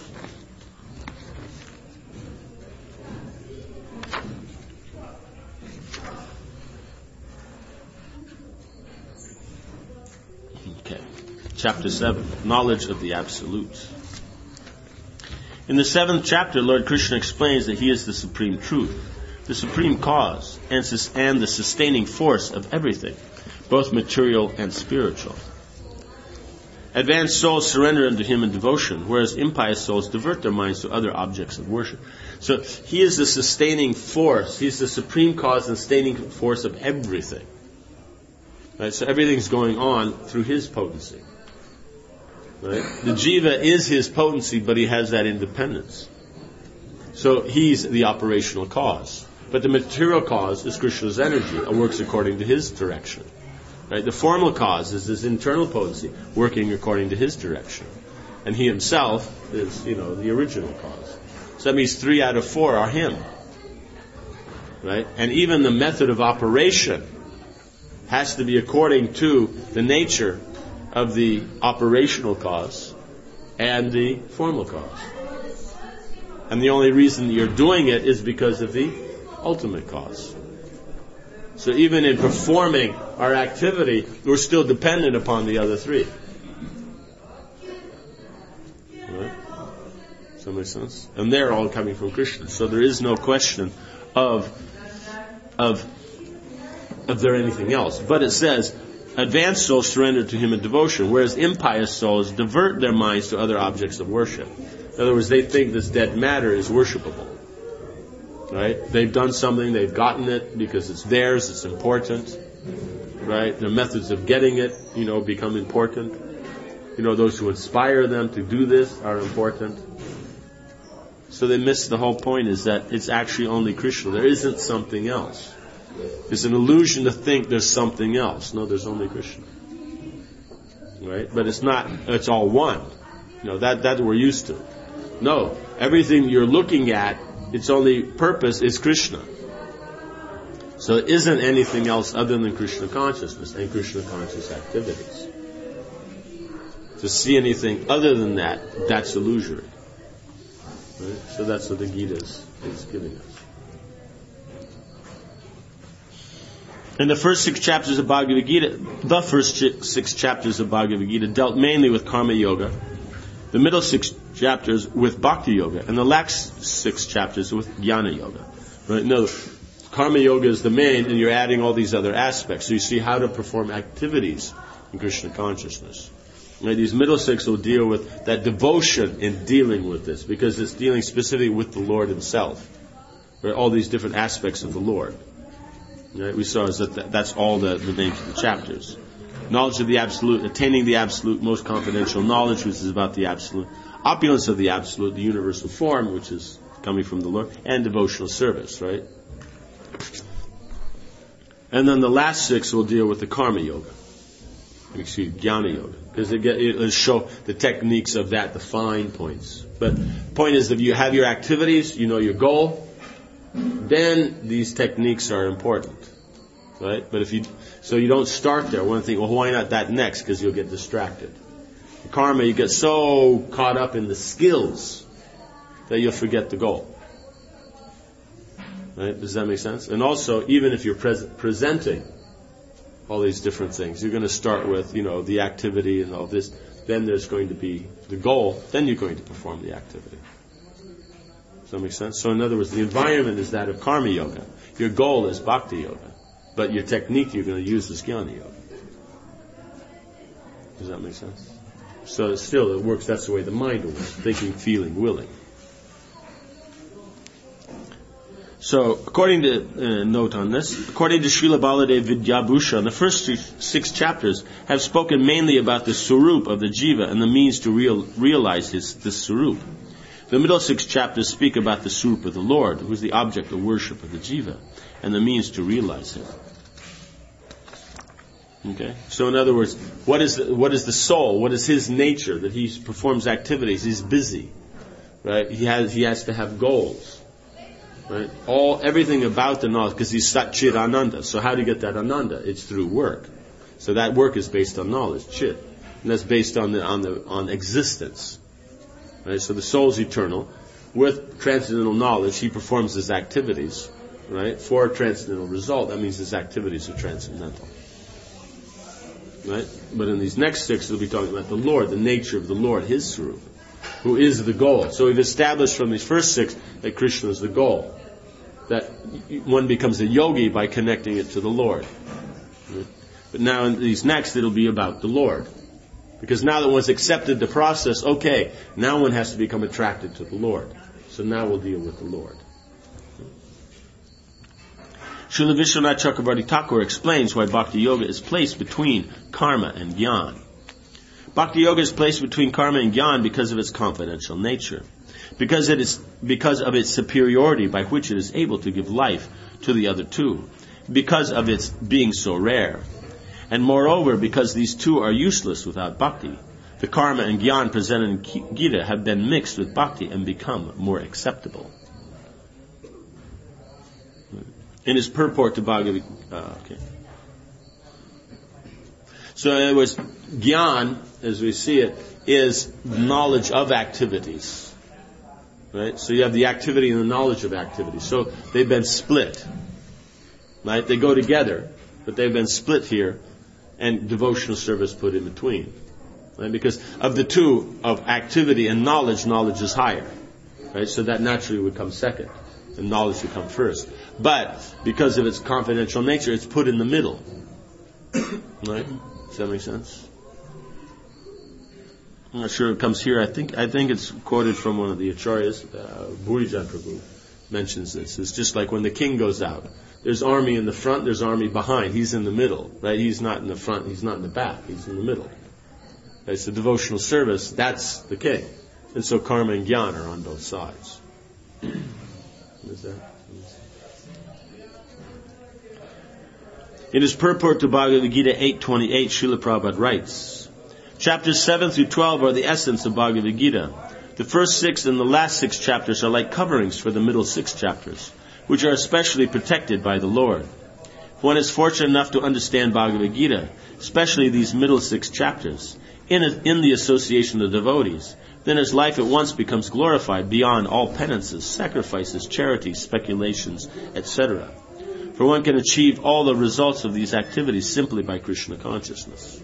Okay, chapter seven, knowledge of the absolute. In the seventh chapter, Lord Krishna explains that He is the supreme truth, the supreme cause, and, sus- and the sustaining force of everything, both material and spiritual. Advanced souls surrender unto Him in devotion, whereas impious souls divert their minds to other objects of worship. So He is the sustaining force. He's the supreme cause and sustaining force of everything. Right? So everything's going on through His potency. Right? The jiva is his potency, but he has that independence. So he's the operational cause. But the material cause is Krishna's energy, and works according to his direction. Right? The formal cause is his internal potency, working according to his direction. And he himself is, you know, the original cause. So that means three out of four are him. Right? And even the method of operation has to be according to the nature of the operational cause and the formal cause. And the only reason you're doing it is because of the ultimate cause. So even in performing our activity, we're still dependent upon the other three. Right? Does that make sense? And they're all coming from Krishna. So there is no question of of of there anything else. But it says, advanced souls surrender to Him in devotion, whereas impious souls divert their minds to other objects of worship. In other words, they think this dead matter is worshipable. Right? They've done something, they've gotten it because it's theirs, it's important. Right? The methods of getting it, you know, become important. You know, those who inspire them to do this are important. So they miss the whole point, is that it's actually only Krishna. There isn't something else. It's an illusion to think there's something else. No, there's only Krishna. Right? But it's not, it's all one. You know, that, that we're used to. No, everything you're looking at, its only purpose is Krishna. So it isn't anything else other than Krishna consciousness and Krishna conscious activities. To see anything other than that, that's illusory. Right? So that's what the Gita is, is giving us. In the first six chapters of Bhagavad Gita, the first six chapters of Bhagavad Gita dealt mainly with Karma Yoga, the middle six chapters with Bhakti Yoga, and the last six chapters with Jnana Yoga. Right? No, Karma Yoga is the main, and you're adding all these other aspects. So you see how to perform activities in Krishna consciousness. Right? These middle six will deal with that devotion in dealing with this, because it's dealing specifically with the Lord Himself. Right? All these different aspects of the Lord. Right? We saw is that that's all the, the names of the chapters. Knowledge of the Absolute, attaining the Absolute, most confidential knowledge, which is about the Absolute. Opulence of the Absolute, the universal form, which is coming from the Lord. And devotional service, right? And then the last six will deal with the Karma Yoga. Excuse me, Jnana Yoga. Because it will show the techniques of that, the fine points. But the point is, if you have your activities, you know your goal, then these techniques are important, right? But if you, so you don't start there. One thing, well, why not that next? Because you'll get distracted. In karma, you get so caught up in the skills that you'll forget the goal. Right? Does that make sense? And also, even if you're pres- presenting all these different things, you're going to start with, you know, the activity and all this. Then there's going to be the goal. Then you're going to perform the activity. Does that make sense? So in other words, the environment is that of Karma Yoga. Your goal is Bhakti Yoga. But your technique you're going to use is Jnana Yoga. Does that make sense? So still, it works, that's the way the mind works. Thinking, feeling, willing. So, according to, uh, note on this, according to Srila Baladev Vidyabhushan, the first six chapters have spoken mainly about the Swarup of the Jiva and the means to real, realize his, this Swarup. The middle six chapters speak about the Swarup of the Lord, who is the object of worship of the Jiva, and the means to realize him. Okay? So in other words, what is the, what is the soul? What is his nature? That he performs activities. He's busy. Right? He has, he has to have goals. Right? All, everything about the knowledge, because he's Sat Chit Ananda. So how do you get that Ananda? It's through work. So that work is based on knowledge, Chit. And that's based on the, on the, on existence. Right? So the soul's eternal. With transcendental knowledge, he performs his activities. Right? For a transcendental result, that means his activities are transcendental. Right? But in these next six, we'll be talking about the Lord, the nature of the Lord, his Swarup, who is the goal. So we've established from these first six that Krishna is the goal. That one becomes a yogi by connecting it to the Lord. Right? But now in these next, it'll be about the Lord. Because now that one's accepted the process, okay, now one has to become attracted to the Lord. So now we'll deal with the Lord. Srila Vishwanath Chakravarti Thakur explains why Bhakti Yoga is placed between karma and jnana. Bhakti Yoga is placed between karma and jnana because of its confidential nature, because it is because of its superiority by which it is able to give life to the other two, because of its being so rare, and moreover because these two are useless without bhakti. The karma and jnana presented in Gita have been mixed with bhakti and become more acceptable. In his purport to Bhagavad Gita, uh, okay. So it was Gyan, as we see it, is knowledge of activities. Right? So you have the activity and the knowledge of activities. So they've been split. Right? They go together, but they've been split here, and devotional service put in between. Right? Because of the two, of activity and knowledge, knowledge is higher. Right? So that naturally would come second, and knowledge would come first. But because of its confidential nature, it's put in the middle. Right? Does that make sense? I'm not sure it comes here. I think I think it's quoted from one of the acharyas. Uh, Bhurijan Prabhu mentions this. It's just like when the king goes out. There's army in the front, there's army behind. He's in the middle, right? He's not in the front, he's not in the back. He's in the middle. Right? So devotional service, that's the king. And so karma and jnana are on both sides. What is that? In his purport to Bhagavad Gita eight twenty-eight, Srila Prabhupada writes, chapters seven through twelve are the essence of Bhagavad Gita. The first six and the last six chapters are like coverings for the middle six chapters, which are especially protected by the Lord. If one is fortunate enough to understand Bhagavad Gita, especially these middle six chapters, in, a, in the association of devotees, then his life at once becomes glorified beyond all penances, sacrifices, charities, speculations, et cetera. For one can achieve all the results of these activities simply by Krishna consciousness.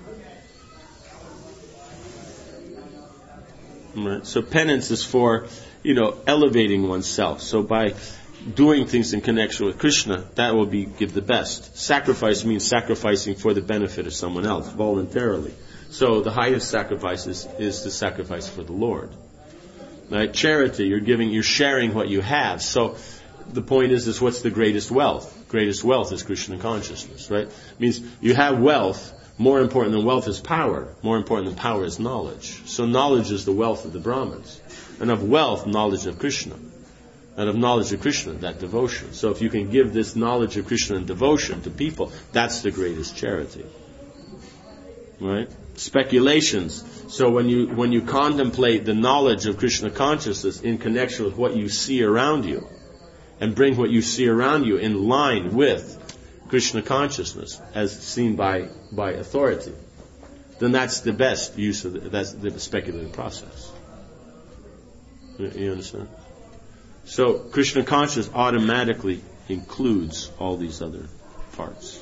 Right. So penance is for, you know, elevating oneself. So by doing things in connection with Krishna, that will be give the best. Sacrifice means sacrificing for the benefit of someone else, voluntarily. So the highest sacrifice is, is to sacrifice for the Lord. Right? Charity, you're giving, you're sharing what you have. So the point is, is what's the greatest wealth? Greatest wealth is Krishna consciousness, right? It means you have wealth. More important than wealth is power. More important than power is knowledge. So knowledge is the wealth of the Brahmins. And of wealth, knowledge of Krishna. And of knowledge of Krishna, that devotion. So if you can give this knowledge of Krishna and devotion to people, that's the greatest charity. Right? Speculations. So when you when you contemplate the knowledge of Krishna consciousness in connection with what you see around you, and bring what you see around you in line with Krishna consciousness as seen by, by authority, then that's the best use of the, that's the speculative process. You, you understand? So Krishna consciousness automatically includes all these other parts.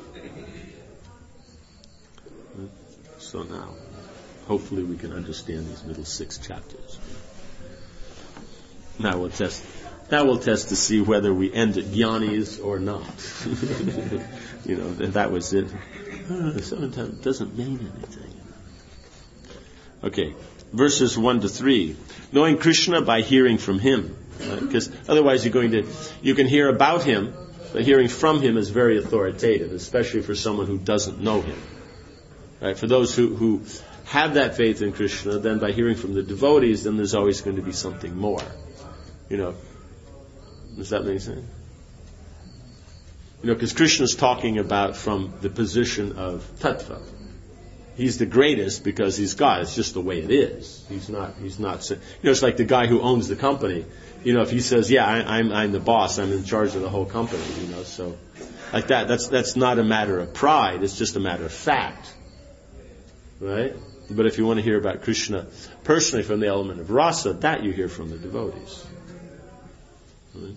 So now, hopefully we can understand these middle six chapters. Now we'll just That will test to see whether we end at jnanis or not. You know, that was it. Uh, sometimes it doesn't mean anything. Okay, verses one to three. Knowing Krishna by hearing from him. Because right? Otherwise you're going to, you can hear about him, but hearing from him is very authoritative, especially for someone who doesn't know him. Right? For those who, who have that faith in Krishna, then by hearing from the devotees, then there's always going to be something more. You know, does that make sense? You know, because Krishna's talking about from the position of tattva. He's the greatest because he's God. It's just the way it is. He's not, he's not, you know, it's like the guy who owns the company. You know, if he says, yeah, I, I'm, I'm the boss, I'm in charge of the whole company, you know, so, like that, that's, that's not a matter of pride, it's just a matter of fact. Right? But if you want to hear about Krishna personally from the element of rasa, that you hear from the devotees. Right?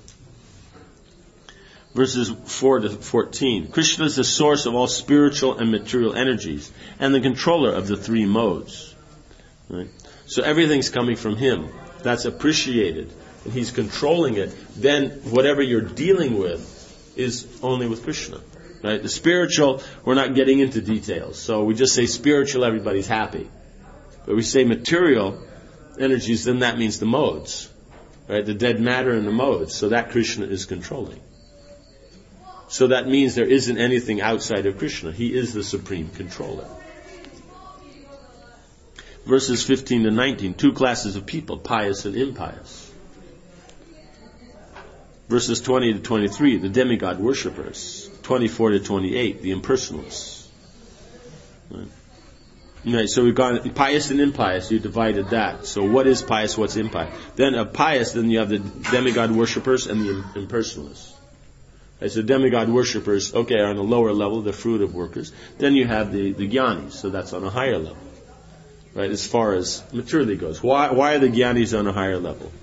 Verses four to fourteen. Krishna is the source of all spiritual and material energies and the controller of the three modes. Right? So everything's coming from him. That's appreciated. And he's controlling it. Then whatever you're dealing with is only with Krishna. Right? The spiritual, we're not getting into details. So we just say spiritual, everybody's happy. But we say material energies, then that means the modes. Right? The dead matter and the modes. So that Krishna is controlling. So that means there isn't anything outside of Krishna. He is the supreme controller. Verses fifteen to nineteen, two classes of people, pious and impious. Verses twenty to twenty-three, the demigod worshippers. twenty-four to twenty-eight, the impersonalists. Right. Right, so we've gone pious and impious, you divided that. So what is pious, what's impious? Then of pious, then you have the demigod worshippers and the impersonalists. Right, so demigod worshippers, okay, are on a lower level, the fruit of workers. Then you have the, the jnanis, so that's on a higher level. Right, as far as maturity goes. Why, why are the jnanis on a higher level?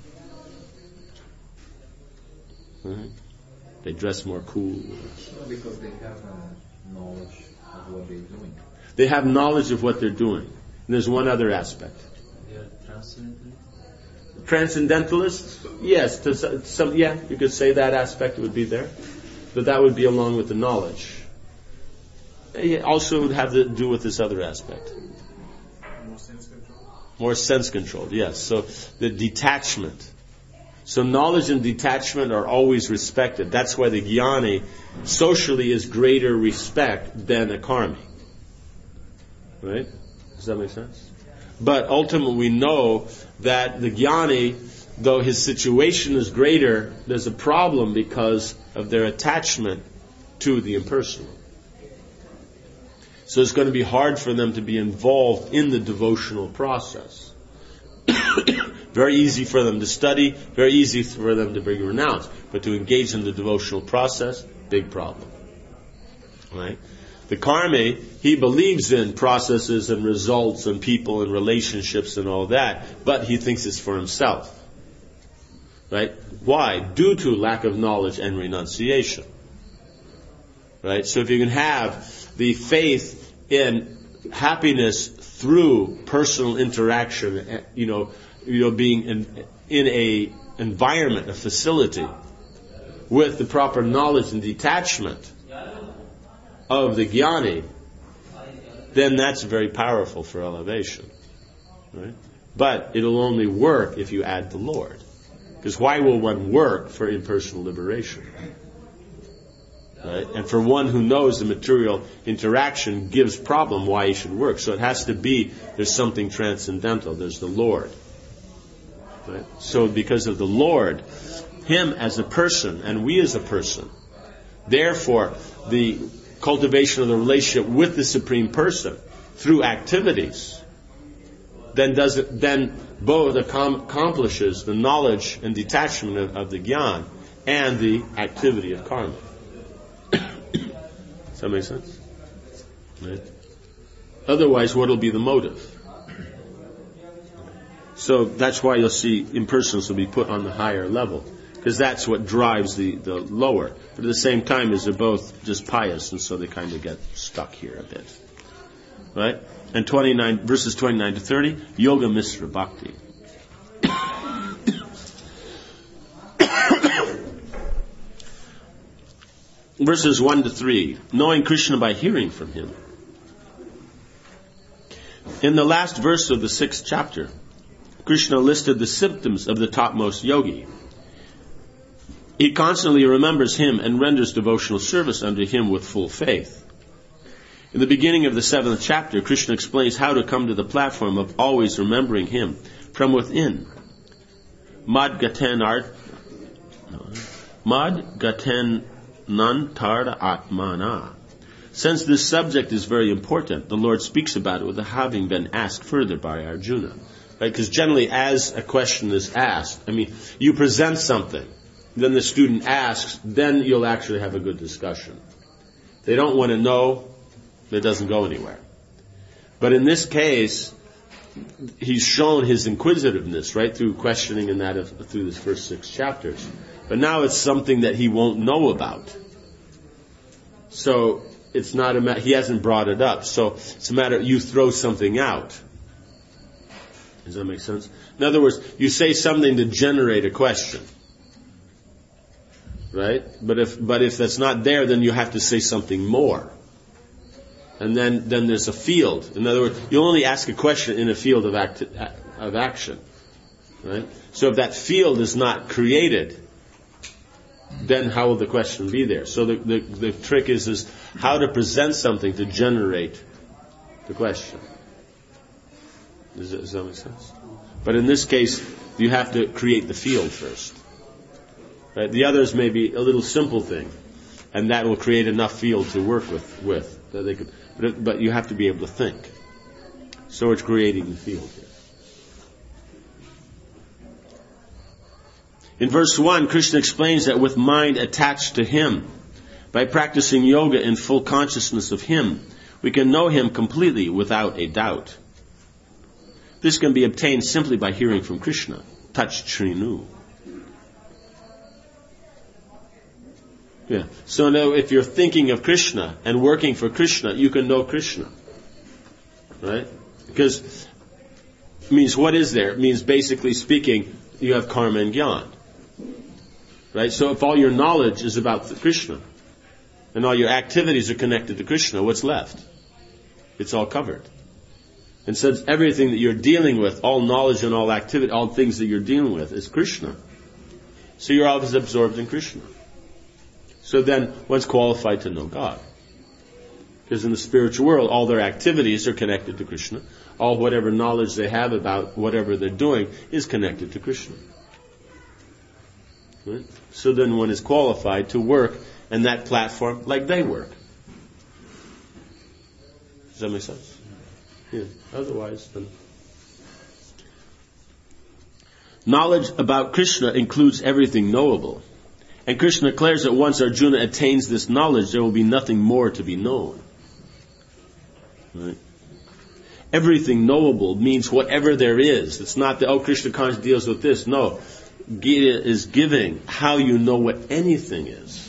Right. They dress more cool.
No, because they have uh, knowledge of what they're doing.
They have knowledge of what they're doing. And there's one other aspect.
They are transcendentalists?
Transcendentalists? Yes. To some, yeah, you could say that aspect would be there. But that would be along with the knowledge. It also would have to do with this other aspect.
More sense control?
More sense controlled, yes. So the detachment. So knowledge and detachment are always respected. That's why the jnani socially is greater respect than a karmi. Right? Does that make sense? But ultimately we know that the jnani, though his situation is greater, there's a problem because of their attachment to the impersonal. So it's going to be hard for them to be involved in the devotional process. Very easy for them to study, very easy for them to be renounced. But to engage in the devotional process, big problem. Right? The karmi, he believes in processes and results and people and relationships and all that, but he thinks it's for himself. Right? Why? Due to lack of knowledge and renunciation. Right? So if you can have the faith in happiness through personal interaction, you know, you know, being in, in a environment, a facility, with the proper knowledge and detachment of the jnani, then that's very powerful for elevation. Right? But it'll only work if you add the Lord. Because why will one work for impersonal liberation? Right? And for one who knows the material interaction gives problem why he should work. So it has to be, there's something transcendental. There's the Lord. Right? So because of the Lord, him as a person and we as a person, therefore the cultivation of the relationship with the Supreme Person through activities, then does it, then both accom- accomplishes the knowledge and detachment of, of the jnana and the activity of karma. Does that make sense? Right? Otherwise, what will be the motive? So that's why you'll see impersonals will be put on the higher level, because that's what drives the, the lower. But at the same time, is they're both just pious, and so they kind of get stuck here a bit. Right? And twenty-nine verses twenty-nine to thirty, Yoga Misra Bhakti. verses one to three, knowing Krishna by hearing from him. In the last verse of the sixth chapter, Krishna listed the symptoms of the topmost yogi. He constantly remembers him and renders devotional service unto him with full faith. In the beginning of the seventh chapter, Krishna explains how to come to the platform of always remembering him from within. Mad gaten art, Mad gaten nantarda atmana. Since this subject is very important, the Lord speaks about it without having been asked further by Arjuna. Right? Because generally, as a question is asked, I mean, you present something, then the student asks, then you'll actually have a good discussion. If they don't want to know, it doesn't go anywhere. But in this case, he's shown his inquisitiveness, right, through questioning and that of, through the first six chapters. But now it's something that he won't know about. So it's not a matter, he hasn't brought it up. So it's a matter, you throw something out. Does that make sense? In other words, you say something to generate a question. Right? But if, but if that's not there, then you have to say something more. And then, then there's a field. In other words, you only ask a question in a field of act, of action. Right? So if that field is not created, then how will the question be there? So the, the, the trick is, is how to present something to generate the question. Does that, does that make sense? But in this case, you have to create the field first. Right? The others may be a little simple thing, and that will create enough field to work with. with that they could, but, it, but you have to be able to think. So it's creating the field here. In verse one, Krishna explains that with mind attached to him, by practicing yoga in full consciousness of him, we can know him completely without a doubt. This can be obtained simply by hearing from Krishna. Touch Shrinu. Yeah. So now if you're thinking of Krishna and working for Krishna, you can know Krishna. Right? Because it means what is there? It means basically speaking, you have karma and jnana. Right? So if all your knowledge is about Krishna and all your activities are connected to Krishna, what's left? It's all covered. And since everything that you're dealing with, all knowledge and all activity, all things that you're dealing with is Krishna, so you're always absorbed in Krishna. So then one's qualified to know God. Because in the spiritual world, all their activities are connected to Krishna. All whatever knowledge they have about whatever they're doing is connected to Krishna. Right? So then one is qualified to work in that platform like they work. Does that make sense? Yeah. Otherwise, then. Knowledge about Krishna includes everything knowable. And Krishna declares that once Arjuna attains this knowledge, there will be nothing more to be known. Right? Everything knowable means whatever there is. It's not that, oh, Krishna consciousness deals with this. No. Gita is giving how you know what anything is.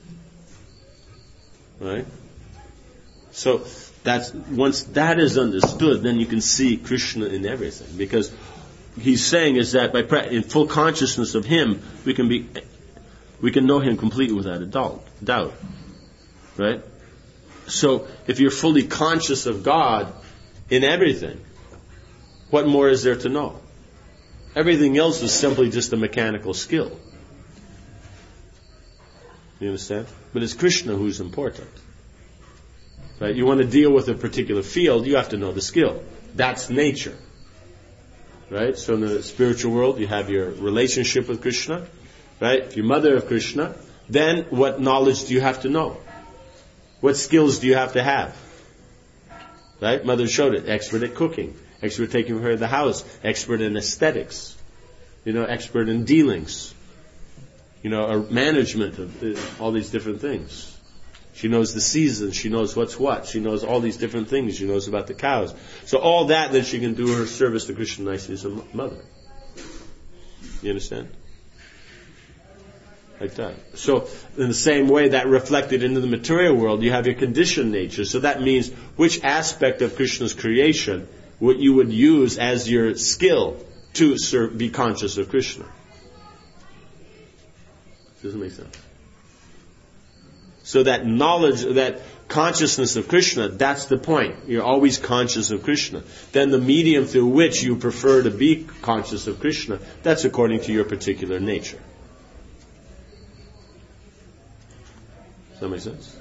Right? So, that's, once that is understood, then you can see Krishna in everything. Because he's saying is that by in full consciousness of him, we can be, we can know him completely without a doubt. doubt. Right? So, if you're fully conscious of God in everything, what more is there to know? Everything else is simply just a mechanical skill. You understand? But it's Krishna who's important. Right? You want to deal with a particular field, you have to know the skill. That's nature. Right? So in the spiritual world, you have your relationship with Krishna. Right? If you're mother of Krishna, then what knowledge do you have to know? What skills do you have to have? Right? Mother showed it. Expert at cooking. Expert at taking care of the house. Expert in aesthetics. You know, expert in dealings. You know, or management of the, all these different things. She knows the seasons. She knows what's what. She knows all these different things. She knows about the cows. So all that, then she can do her service to Krishna nicely as a mother. You understand? Like that. So, in the same way, that reflected into the material world, you have your conditioned nature. So that means which aspect of Krishna's creation what you would use as your skill to serve, be conscious of Krishna. Doesn't make sense. So that knowledge, that consciousness of Krishna, that's the point. You're always conscious of Krishna. Then the medium through which you prefer to be conscious of Krishna, that's according to your particular nature. Does that make sense?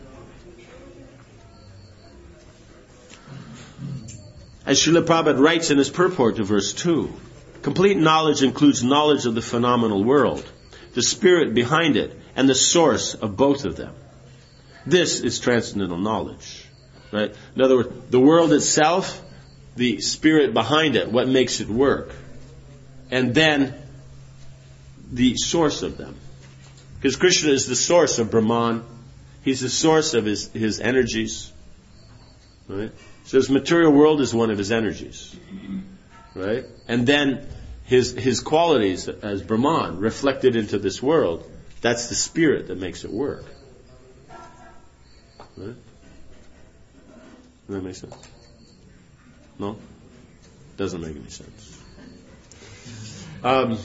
As Srila Prabhupada writes in his purport to verse two, complete knowledge includes knowledge of the phenomenal world, the spirit behind it, and the source of both of them. This is transcendental knowledge. Right? In other words, the world itself, the spirit behind it, what makes it work, and then the source of them. Because Krishna is the source of Brahman. He's the source of his, his energies. Right? So his material world is one of his energies. Right? And then his his qualities as Brahman reflected into this world, that's the spirit that makes it work. Right? Does that make sense? No? Doesn't make any sense. Um,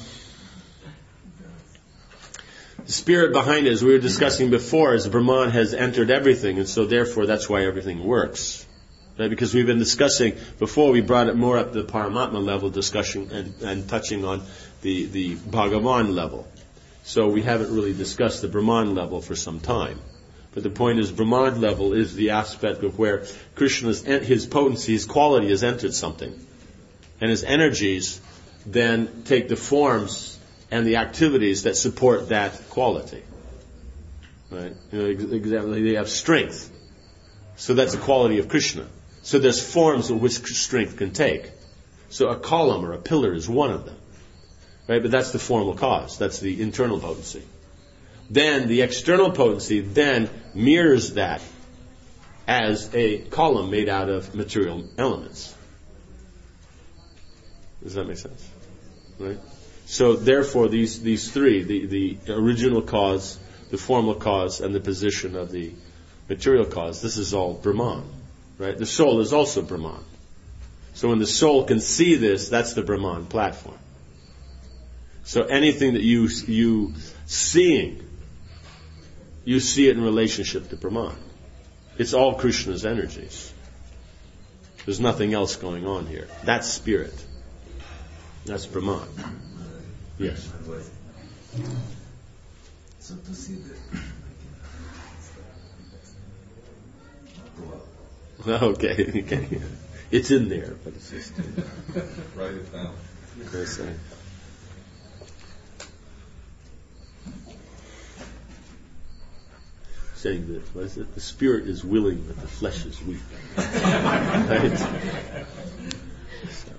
the spirit behind it, as we were discussing before, is Brahman has entered everything, and so therefore that's why everything works. Right? Because we've been discussing, before we brought it more up the Paramatma level discussion and, and touching on the, the Bhagavan level. So we haven't really discussed the Brahman level for some time. But the point is, Brahman level is the aspect of where Krishna's, his potency, his quality has entered something. And his energies then take the forms and the activities that support that quality. Right? You know, exactly, they have strength. So that's the quality of Krishna. So there's forms of which strength can take. So a column or a pillar is one of them. Right? But that's the formal cause. That's the internal potency. Then the external potency then mirrors that as a column made out of material elements. Does that make sense? Right? So therefore these, these three, the, the original cause, the formal cause, and the position of the material cause, this is all Brahman. Right? The soul is also Brahman. So when the soul can see this, that's the Brahman platform. So anything that you you seeing, you see it in relationship to Brahman. It's all Krishna's energies. There's nothing else going on here. That's spirit. That's Brahman. Yes.
So to see the
Okay, okay. It's in there, but it's just
write it down.
Yes, I- saying that what is it? The spirit is willing, but the flesh is weak. Right? So,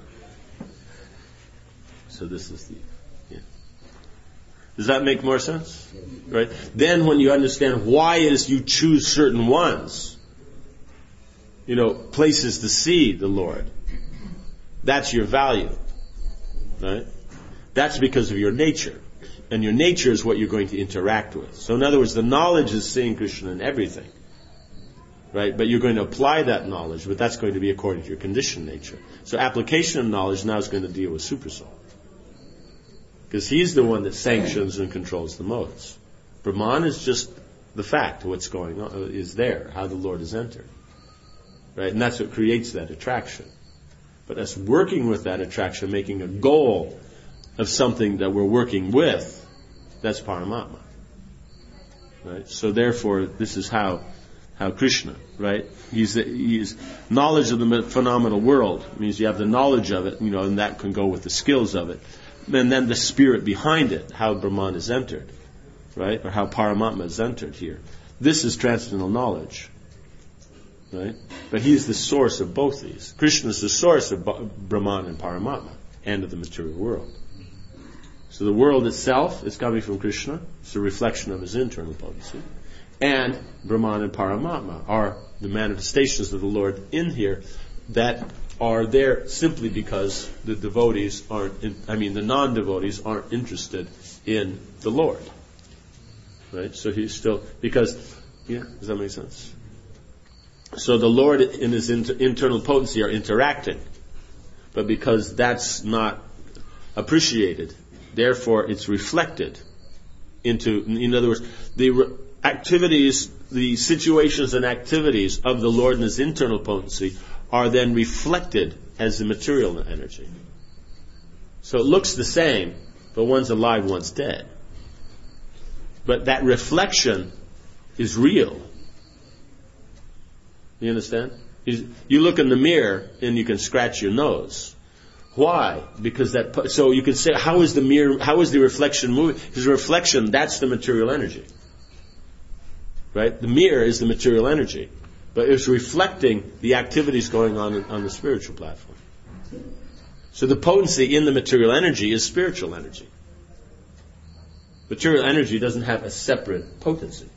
so this is the. Yeah. Does that make more sense? Right. Then, when you understand why is you choose certain ones, you know, places to see the Lord, that's your value. Right. That's because of your nature. And your nature is what you're going to interact with. So in other words, the knowledge is seeing Krishna in everything. Right? But you're going to apply that knowledge, but that's going to be according to your conditioned nature. So application of knowledge now is going to deal with Supersoul. Because he's the one that sanctions and controls the modes. Brahman is just the fact, what's going on, is there, how the Lord has entered. Right? And that's what creates that attraction. But us working with that attraction, making a goal of something that we're working with, that's Paramatma. Right? So therefore, this is how how Krishna, right? He's the, he's knowledge of the phenomenal world. It means you have the knowledge of it, you know, and that can go with the skills of it. And then the spirit behind it, how Brahman is entered, right? Or how Paramatma is entered here. This is transcendental knowledge. Right? But he is the source of both these. Krishna is the source of Brahman and Paramatma, and of the material world. So the world itself is coming from Krishna. It's a reflection of his internal potency. And Brahman and Paramatma are the manifestations of the Lord in here that are there simply because the devotees aren't, in, I mean the non-devotees aren't interested in the Lord. Right? So he's still, because, yeah, does that make sense? So the Lord in his inter, internal potency are interacting. But because that's not appreciated, therefore it's reflected into, in other words, the activities, the situations and activities of the Lord in His internal potency are then reflected as the material energy. So it looks the same, but one's alive, one's dead. But that reflection is real. You understand? You look in the mirror and you can scratch your nose. Why? Because that, so you can say, how is the mirror, how is the reflection moving? Because the reflection, that's the material energy. Right? The mirror is the material energy. But it's reflecting the activities going on on the spiritual platform. So the potency in the material energy is spiritual energy. Material energy doesn't have a separate potency.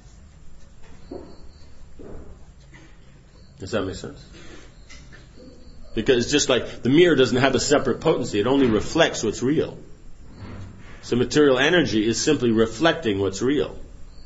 Does that make sense? Because it's just like the mirror doesn't have a separate potency. It only reflects what's real. So material energy is simply reflecting what's real.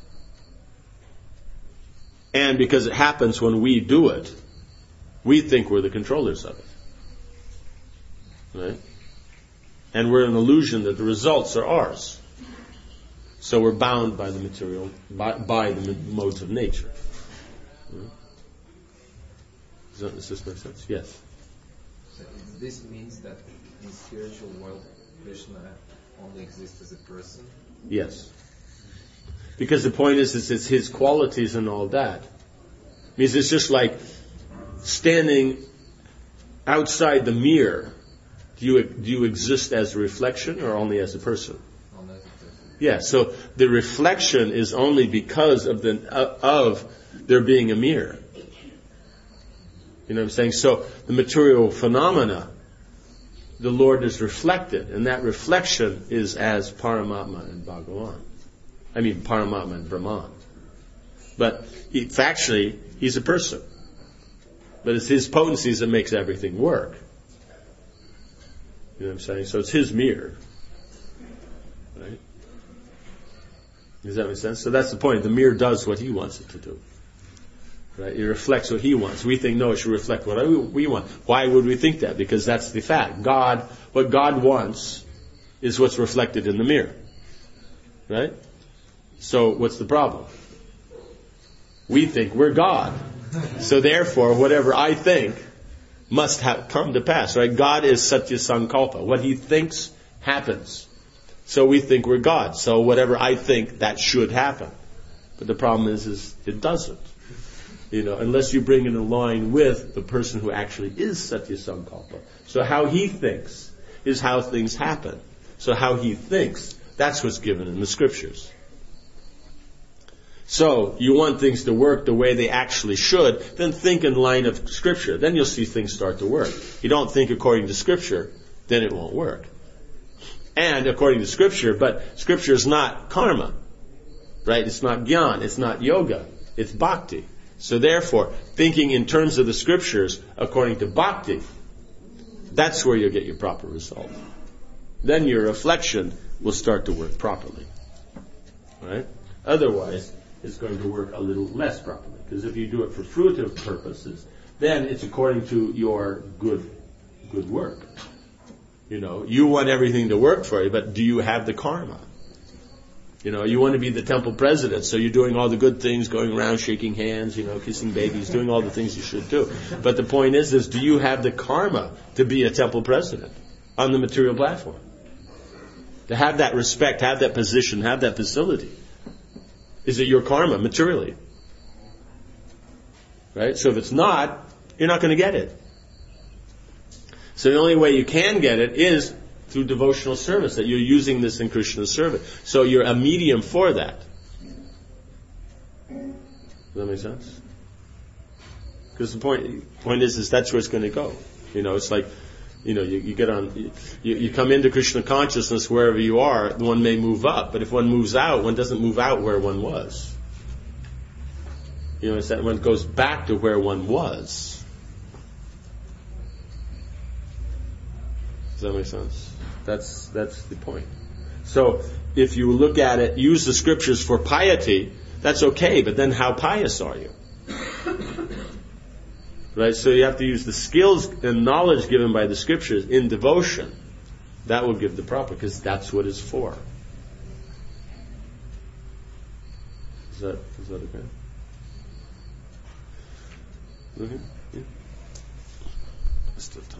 And because it happens when we do it, we think we're the controllers of it. Right? And we're an illusion that the results are ours. So we're bound by the material, by, by the modes of nature. Right? Does, that, does this make sense? Yes.
So this means that in spiritual world, Krishna only exists as a person?
Yes. Because the point is, is it's His qualities and all that. It means it's just like standing outside the mirror. Do you, do you exist as a reflection or only as a person?
Only as a person.
Yeah, so the reflection is only because of the uh, of there being a mirror. You know what I'm saying? So the material phenomena, the Lord is reflected, and that reflection is as Paramatma and Bhagavan. I mean Paramatma and Brahman. But he, factually, He's a person. But it's His potencies that makes everything work. You know what I'm saying? So it's His mirror. Right? Does that make sense? So that's the point. The mirror does what He wants it to do. Right? It reflects what He wants. We think, no, it should reflect what we want. Why would we think that? Because that's the fact. God, what God wants is what's reflected in the mirror. Right? So what's the problem? We think we're God. So therefore, whatever I think must have come to pass. Right? God is Satya Sankalpa. What He thinks happens. So we think we're God. So whatever I think, that should happen. But the problem is, is it doesn't. You know, unless you bring it in line with the person who actually is Satya Sankalpa. So how he thinks is how things happen. So how he thinks, that's what's given in the scriptures. So you want things to work the way they actually should, then think in line of scripture. Then you'll see things start to work. You don't think according to scripture, then it won't work. And according to scripture, but scripture is not karma. Right? It's not jnana. It's not yoga. It's bhakti. So therefore, thinking in terms of the scriptures according to bhakti, that's where you'll get your proper result. Then your reflection will start to work properly. Right? Otherwise, it's going to work a little less properly. Because if you do it for fruitive purposes, then it's according to your good good work. You know, you want everything to work for you, but do you have the karma? You know, you want to be the temple president, so you're doing all the good things, going around shaking hands, you know, kissing babies, doing all the things you should do. But the point is, is do you have the karma to be a temple president on the material platform? To have that respect, have that position, have that facility. Is it your karma, materially? Right? So if it's not, you're not going to get it. So the only way you can get it is through devotional service, that you're using this in Krishna's service. So you're a medium for that. Does that make sense? Because the point point is, is that's where it's going to go. You know, it's like, you know, you, you get on, you, you come into Krishna consciousness wherever you are, one may move up, but if one moves out, one doesn't move out where one was. You know, it's that one goes back to where one was. Does that make sense? That's that's the point. So if you look at it, use the scriptures for piety, that's okay, but then how pious are you? Right? So you have to use the skills and knowledge given by the scriptures in devotion. That will give the proper, because that's what it's for. Is that is that okay? Okay. Yeah. Still time.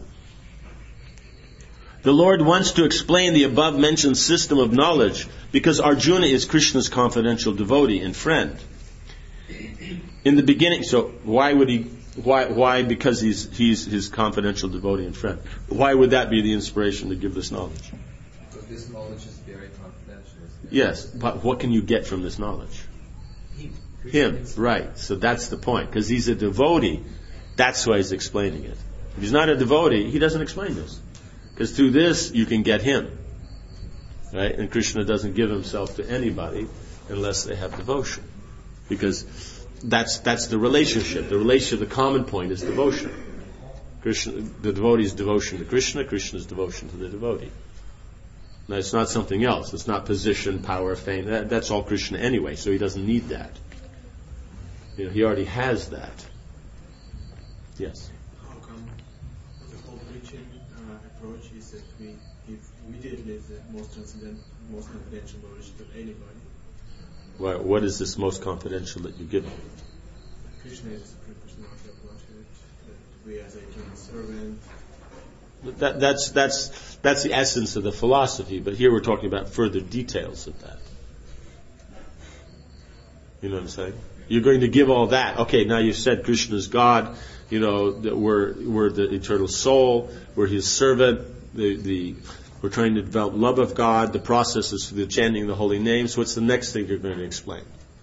The Lord wants to explain the above-mentioned system of knowledge because Arjuna is Krishna's confidential devotee and friend. In the beginning, so why would he? Why? Why? Because he's he's his confidential devotee and friend. Why would that be the inspiration to give this knowledge?
Because this knowledge is very confidential.
Yes, but what can you get from this knowledge? Him, right. So that's the point. Because he's a devotee, that's why he's explaining it. If he's not a devotee, he doesn't explain this. Because through this, you can get him. Right? And Krishna doesn't give himself to anybody unless they have devotion. Because that's that's the relationship. The relationship, the common point is devotion. Krishna, the devotee's devotion to Krishna, Krishna's devotion to the devotee. Now, it's not something else. It's not position, power, fame. That, that's all Krishna anyway, so he doesn't need that. You know, he already has that. Yes?
How come the whole preaching uh, approach is that we give immediately the most transcendent, most confidential knowledge to anybody?
Why, what is this most confidential that you give him?
Krishna is the supreme personality of Godhead, that we as a human servant.
That, that's that's that's the essence of the philosophy, but here we're talking about further details of that. You know what I'm saying? You're going to give all that. Okay, now you've said Krishna's God. You know that we're we're the eternal soul. We're His servant. The the we're trying to develop love of God. The process is the chanting of the holy names. What's the next thing you're going to explain?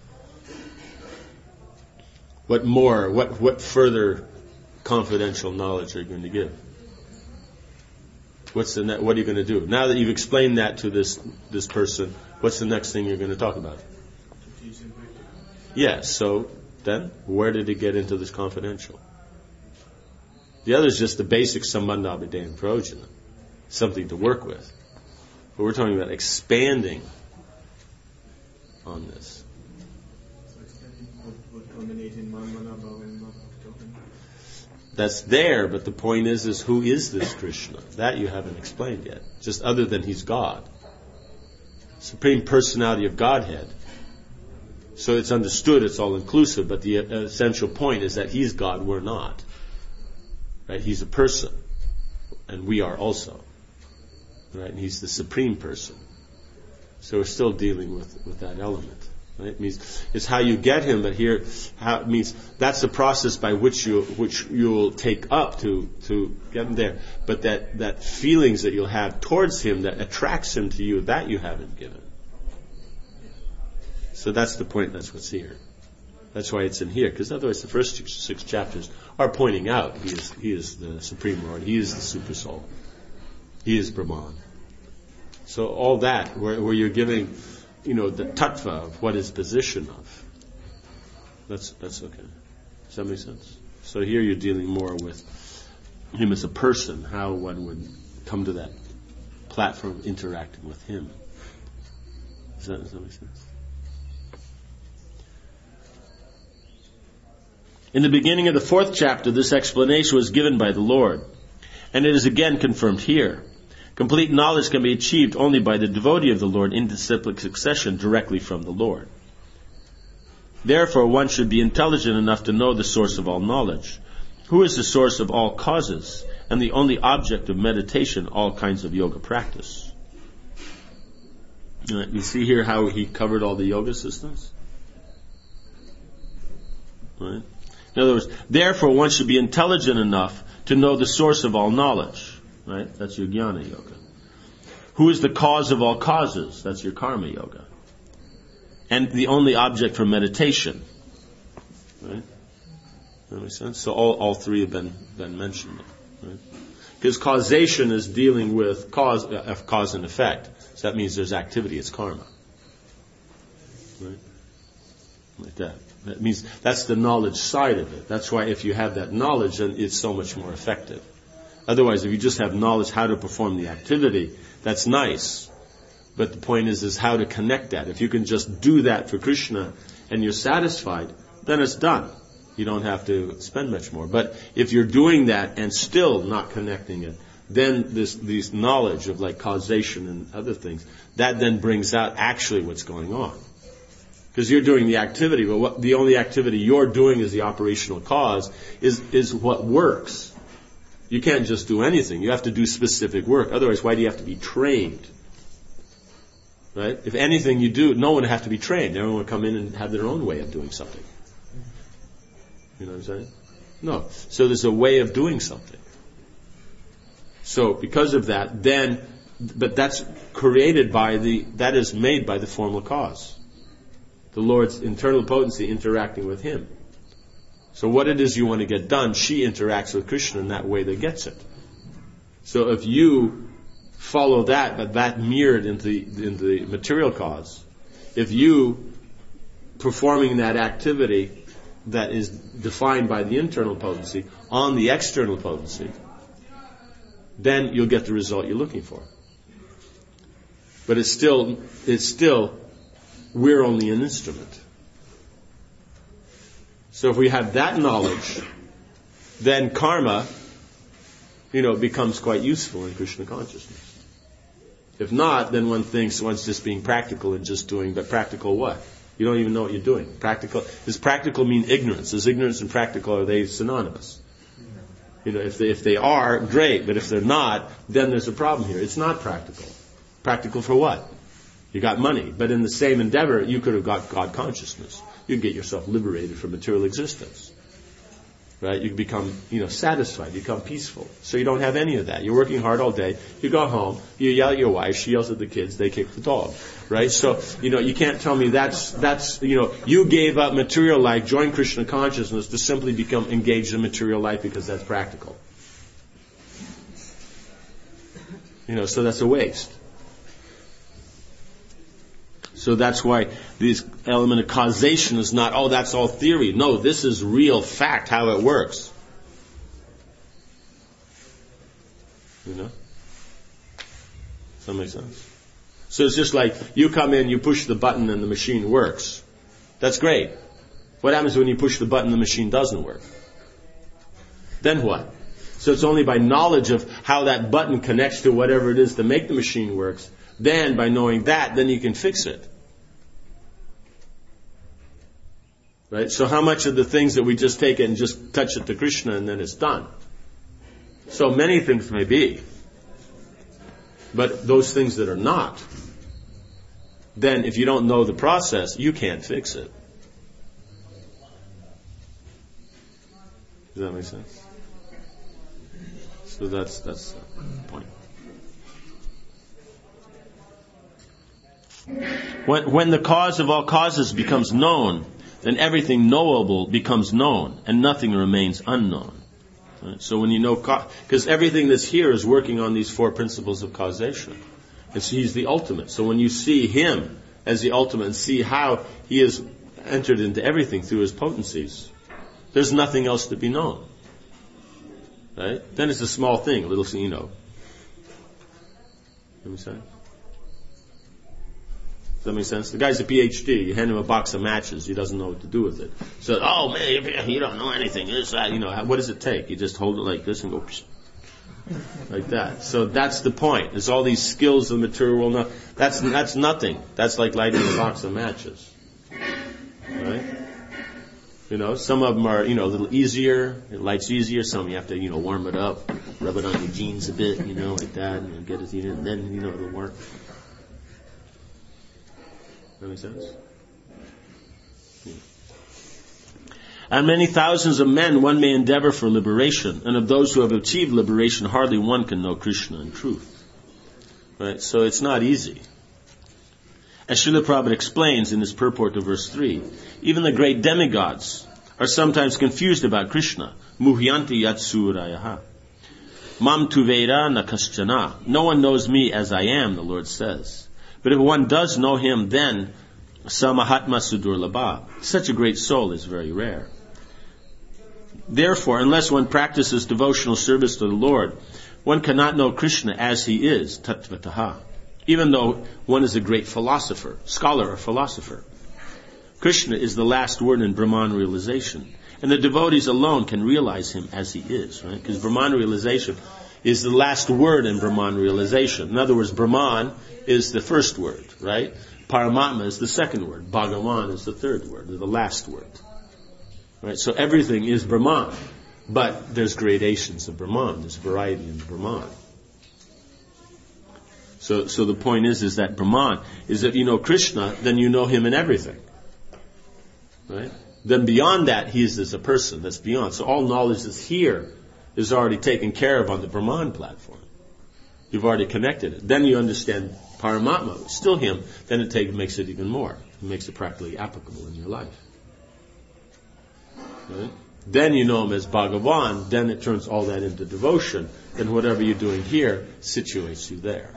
What more? What what further confidential knowledge are you going to give? What's the ne- what are you going to do? Now that you've explained that to this this person, what's the next thing you're going to talk about? Yes, so then, where did it get into this confidential? The other is just the basic sambandha abhidaya and prayojana, something to work with. But we're talking about expanding on this.
So expanding would culminate in manmana bhava and bhakti.
That's there, but the point is, is who is this Krishna? That you haven't explained yet. Just other than He's God. Supreme Personality of Godhead. So it's understood, it's all inclusive, but the essential point is that He's God, we're not. Right? He's a person. And we are also. Right? And He's the Supreme Person. So we're still dealing with, with that element. Right? It means it's how you get Him, but here how it means that's the process by which you which you'll take up to to get Him there. But that, that feelings that you'll have towards Him that attracts Him to you, that you haven't given. So that's the point, that's what's here. That's why it's in here, because otherwise the first six, six chapters are pointing out He is He is the Supreme Lord, He is the Super Soul, He is Brahman. So all that, where, where you're giving, you know, the tattva of what is position of. That's that's okay. Does that make sense? So here you're dealing more with Him as a person, how one would come to that platform interacting with Him. Does that, does that make sense? In the beginning of the fourth chapter, this explanation was given by the Lord, and it is again confirmed here. Complete knowledge can be achieved only by the devotee of the Lord in disciplic succession directly from the Lord. Therefore, one should be intelligent enough to know the source of all knowledge, who is the source of all causes, and the only object of meditation, all kinds of yoga practice. You see here how he covered all the yoga systems? Right? In other words, therefore one should be intelligent enough to know the source of all knowledge. Right? That's your jnana yoga. Who is the cause of all causes? That's your karma yoga. And the only object for meditation. Right? That makes sense? So all, all three have been, been mentioned. Right? Because causation is dealing with cause, uh, cause and effect. So that means there's activity, it's karma. Right? Like that. That means that's the knowledge side of it. That's why if you have that knowledge, then it's so much more effective. Otherwise, if you just have knowledge how to perform the activity, that's nice. But the point is, is how to connect that. If you can just do that for Krishna and you're satisfied, then it's done. You don't have to spend much more. But if you're doing that and still not connecting it, then this, this knowledge of like causation and other things, that then brings out actually what's going on. Because you're doing the activity, but what, the only activity you're doing as the operational cause is, is what works. You can't just do anything. You have to do specific work. Otherwise, why do you have to be trained? Right? If anything you do, no one would have to be trained. Everyone would come in and have their own way of doing something. You know what I'm saying? No. So there's a way of doing something. So because of that, then, but that's created by the, that is made by the formal cause. The Lord's internal potency interacting with Him. So what it is you want to get done, she interacts with Krishna in that way that gets it. So if you follow that, but that mirrored into the, into the material cause, if you performing that activity that is defined by the internal potency on the external potency, then you'll get the result you're looking for. But it's still, it's still, we're only an instrument. So if we have that knowledge, then karma, you know, becomes quite useful in Krishna consciousness. If not, then one thinks one's just being practical and just doing, but practical what? You don't even know what you're doing. Practical, does practical mean ignorance? Is ignorance and practical, are they synonymous? You know, if they, if they are, great, but if they're not, then there's a problem here. It's not practical. Practical for what? You got money, but in the same endeavor, you could have got God consciousness. You can get yourself liberated from material existence. Right? You can become, you know, satisfied, you become peaceful. So you don't have any of that. You're working hard all day, you go home, you yell at your wife, she yells at the kids, they kick the dog. Right? So, you know, you can't tell me that's, that's, you know, you gave up material life, joined Krishna consciousness to simply become engaged in material life because that's practical. You know, so that's a waste. So that's why this element of causation is not, oh, that's all theory. No, this is real fact, how it works. You know? Does that make sense? So it's just like, you come in, you push the button and the machine works. That's great. What happens when you push the button and the machine doesn't work? Then what? So it's only by knowledge of how that button connects to whatever it is to make the machine works. Then, by knowing that, then you can fix it. Right? So how much of the things that we just take it and just touch it to Krishna and then it's done? So many things may be. But those things that are not, then if you don't know the process, you can't fix it. Does that make sense? So that's, that's the point. When, when the cause of all causes becomes known, then everything knowable becomes known, and nothing remains unknown. Right? So when you know, because everything that's here is working on these four principles of causation. And so He's the ultimate. So when you see Him as the ultimate and see how He has entered into everything through His potencies, there's nothing else to be known. Right? Then it's a small thing, a little thing, you know. You know what I'm saying? Does that make sense? The guy's a P H D. You hand him a box of matches. He doesn't know what to do with it. So, oh man, you don't know anything. This, that, you know, what does it take? You just hold it like this and go, psh, like that. So that's the point. There's all these skills of the material world. Now, that's that's nothing. That's like lighting a box of matches, right? You know, some of them are, you know, a little easier. It lights easier. Some you have to, you know, warm it up, rub it on your jeans a bit, you know, like that, and get it, you know, and then, you know, it'll work. That makes sense? Yeah. And many thousands of men one may endeavor for liberation, and of those who have achieved liberation, hardly one can know Krishna in truth. Right? So it's not easy. As Srila Prabhupada explains in his purport to verse three, even the great demigods are sometimes confused about Krishna. Muhyanti yatsurayaha. Mam tuveda nakaschana. No one knows me as I am, the Lord says. But if one does know Him, then samahatma sudurlabha. Such a great soul is very rare. Therefore, unless one practices devotional service to the Lord, one cannot know Krishna as He is, tattvataha. Even though one is a great philosopher, scholar or philosopher. Krishna is the last word in Brahman realization. And the devotees alone can realize Him as He is, right? Because Brahman realization is the last word in Brahman realization. In other words, Brahman is the first word, right? Paramatma is the second word. Bhagavan is the third word, or the last word. Right? So everything is Brahman. But there's gradations of Brahman. There's variety in Brahman. So, so the point is, is that Brahman is that you know Krishna, then you know him in everything. Right? Then beyond that, he is as a person. That's beyond. So all knowledge that's here is already taken care of on the Brahman platform. You've already connected it. Then you understand Paramatma, still him. Then it take, makes it even more. It makes it practically applicable in your life. Right? Then you know him as Bhagavan. Then it turns all that into devotion. Then whatever you're doing here situates you there.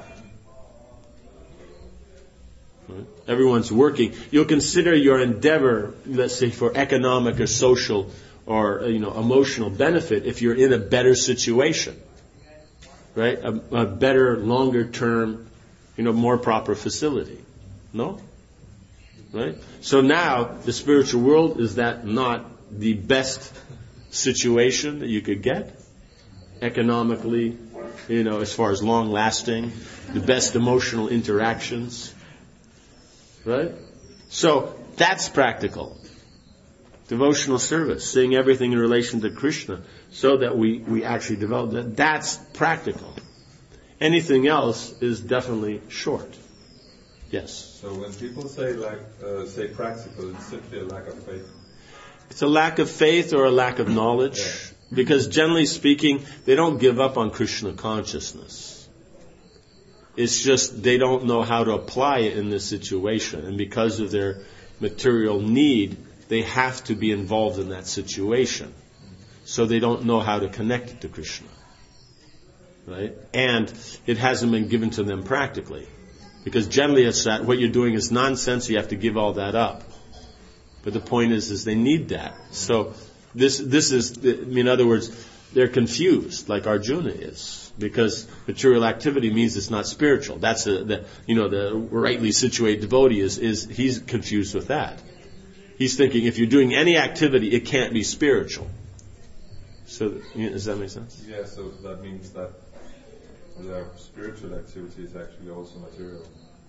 Right? Everyone's working. You'll consider your endeavor, let's say, for economic or social or you know emotional benefit if you're in a better situation, right? A, a better, longer term, you know, more proper facility. No, right? So now the spiritual world, is that not the best situation that you could get economically? You know, as far as long lasting, the best emotional interactions. Right? So, that's practical. Devotional service, seeing everything in relation to Krishna, so that we, we actually develop that. That's practical. Anything else is definitely short. Yes?
So when people say like uh, say practical, it's simply a lack of faith?
It's a lack of faith or a lack of knowledge. Yeah. Because generally speaking, they don't give up on Krishna consciousness. It's just they don't know how to apply it in this situation. And because of their material need, they have to be involved in that situation. So they don't know how to connect it to Krishna. Right? And it hasn't been given to them practically. Because generally it's that what you're doing is nonsense, you have to give all that up. But the point is, is they need that. So this this is, in other words, they're confused, like Arjuna is. Because material activity means it's not spiritual. That's a, the, you know, the rightly situated devotee is, is, he's confused with that. He's thinking if you're doing any activity, it can't be spiritual. So, does that make sense?
Yeah, so that means that the spiritual activity is actually also material.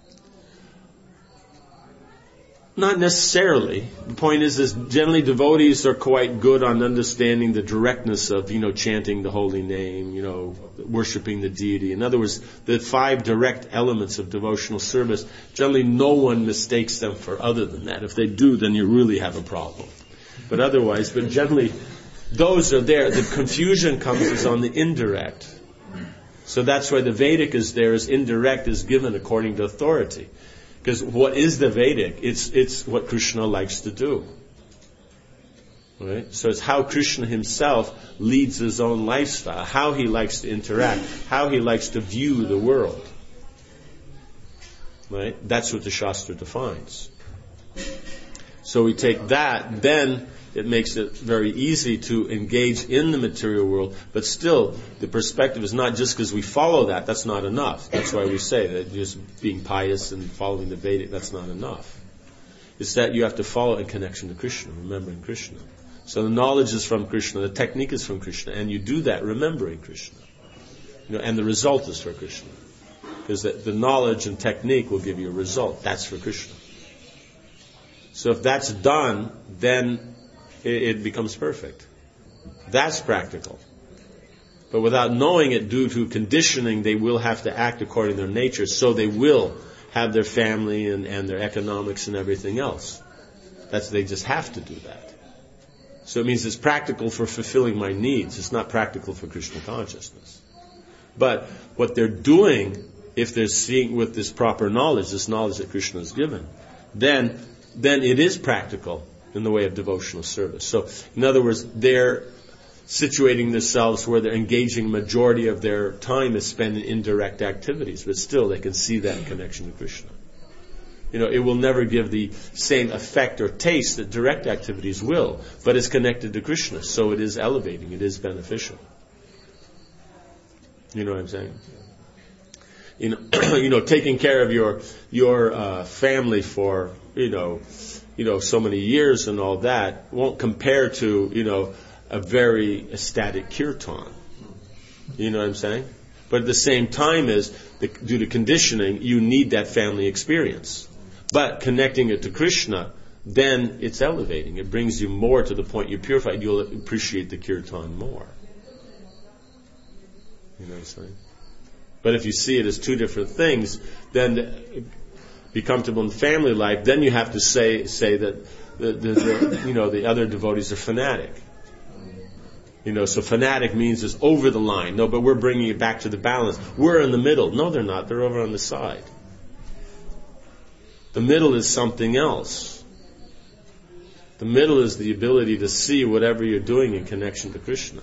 Not necessarily. The point is, is generally devotees are quite good on understanding the directness of, you know, chanting the holy name, you know, worshipping the deity. In other words, the five direct elements of devotional service, generally no one mistakes them for other than that. If they do, then you really have a problem. But otherwise, but generally, those are there. The confusion comes is on the indirect. So that's why the Vedic is there, is indirect is given according to authority. Because what is the Vedic? It's it's what Krishna likes to do. Right? So it's how Krishna himself leads his own lifestyle, how he likes to interact, how he likes to view the world. Right? That's what the Shastra defines. So we take that, then it makes it very easy to engage in the material world, but still, the perspective is not just because we follow that, that's not enough. That's why we say that just being pious and following the Vedic, that's not enough. It's that you have to follow in connection to Krishna, remembering Krishna. So the knowledge is from Krishna, the technique is from Krishna, and you do that remembering Krishna. You know, and the result is for Krishna. Because the, the knowledge and technique will give you a result. That's for Krishna. So if that's done, then it becomes perfect. That's practical. But without knowing it, due to conditioning, they will have to act according to their nature, so they will have their family and, and their economics and everything else. That's, they just have to do that. So it means it's practical for fulfilling my needs. It's not practical for Krishna consciousness. But what they're doing, if they're seeing with this proper knowledge, this knowledge that Krishna has given, then, then it is practical in the way of devotional service. So, in other words, they're situating themselves where they're engaging majority of their time is spent in indirect activities, but still they can see that in connection to Krishna. You know, it will never give the same effect or taste that direct activities will, but it's connected to Krishna, so it is elevating, it is beneficial. You know what I'm saying? You know, you know, taking care of your your uh, family for, you know, you know, so many years and all that won't compare to, you know, a very ecstatic kirtan. You know what I'm saying? But at the same time is, the, due to conditioning, you need that family experience. But connecting it to Krishna, then it's elevating. It brings you more to the point you're purified. You'll appreciate the kirtan more. You know what I'm saying? But if you see it as two different things, then be comfortable in family life, then you have to say say that the, the, the you know the other devotees are fanatic. You know, so fanatic means it's over the line. No, but we're bringing it back to the balance. We're in the middle. No, they're not. They're over on the side. The middle is something else. The middle is the ability to see whatever you're doing in connection to Krishna.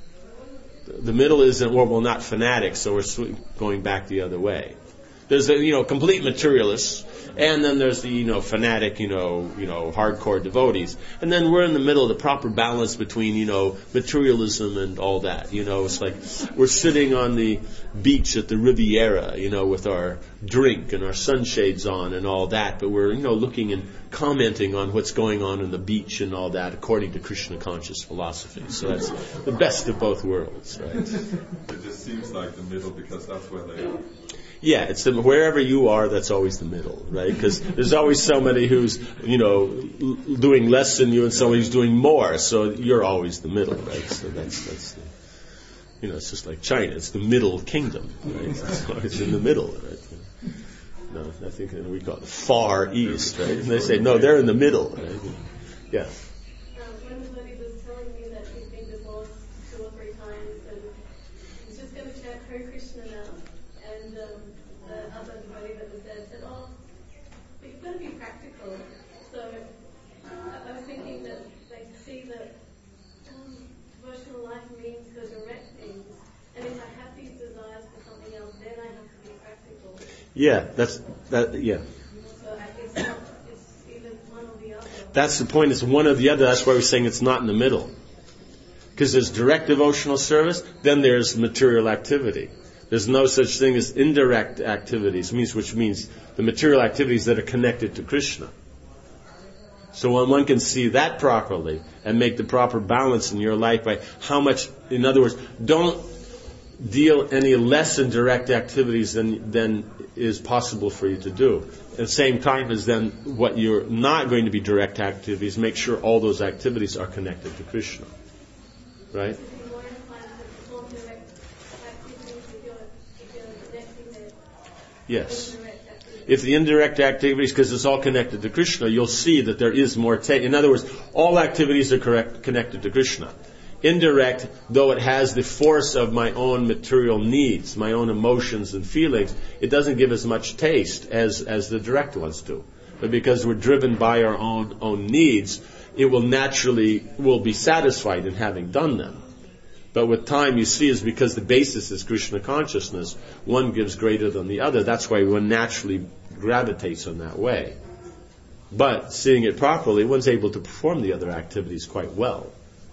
The middle isn't, well, we're not fanatics, so we're going back the other way. There's the, you know, complete materialists, and then there's the, you know, fanatic, you know, you know, hardcore devotees. And then we're in the middle, the proper balance between, you know, materialism and all that. You know, it's like we're sitting on the beach at the Riviera, you know, with our drink and our sunshades on and all that, but we're, you know, looking and commenting on what's going on in the beach and all that according to Krishna conscious philosophy. So that's the best of both worlds, right?
It just seems like the middle because that's where they are.
Yeah, it's the, wherever you are, that's always the middle, right? Because there's always somebody who's, you know, l- doing less than you and somebody who's doing more. So you're always the middle, right? So that's, that's, the, you know, it's just like China. It's the middle kingdom, right? It's always in the middle, right? No, I think we call it the Far East, right? And they say, no, they're in the middle, right? Yeah.
When somebody was telling me that he's been divorced two or three times and he's just going to chant Hare Krishna now. And um, the other devotee that was there said, oh, but you've got to be practical. So I, I was thinking that they see that um, devotional life means the direct things. And if I have these desires for something else, then I have to be practical.
Yeah, that's, that, yeah.
So it's not, it's either one or the other.
That's the point, it's one or the other. That's why we're saying it's not in the middle. Because there's direct devotional service, then there's material activity. There's no such thing as indirect activities, means which means the material activities that are connected to Krishna. So when one can see that properly and make the proper balance in your life by how much, in other words, don't deal any less in direct activities than than is possible for you to do. At the same time as then what you're not going to be direct activities, make sure all those activities are connected to Krishna. Right? Yes. If the indirect activities, because it's all connected to Krishna, you'll see that there is more. Ta- in other words, all activities are correct, connected to Krishna. Indirect, though it has the force of my own material needs, my own emotions and feelings, it doesn't give as much taste as, as the direct ones do. But because we're driven by our own own needs, it will naturally will be satisfied in having done them. But with time, you see, is because the basis is Krishna consciousness, one gives greater than the other. That's why one naturally gravitates in that way. But seeing it properly, one's able to perform the other activities quite well.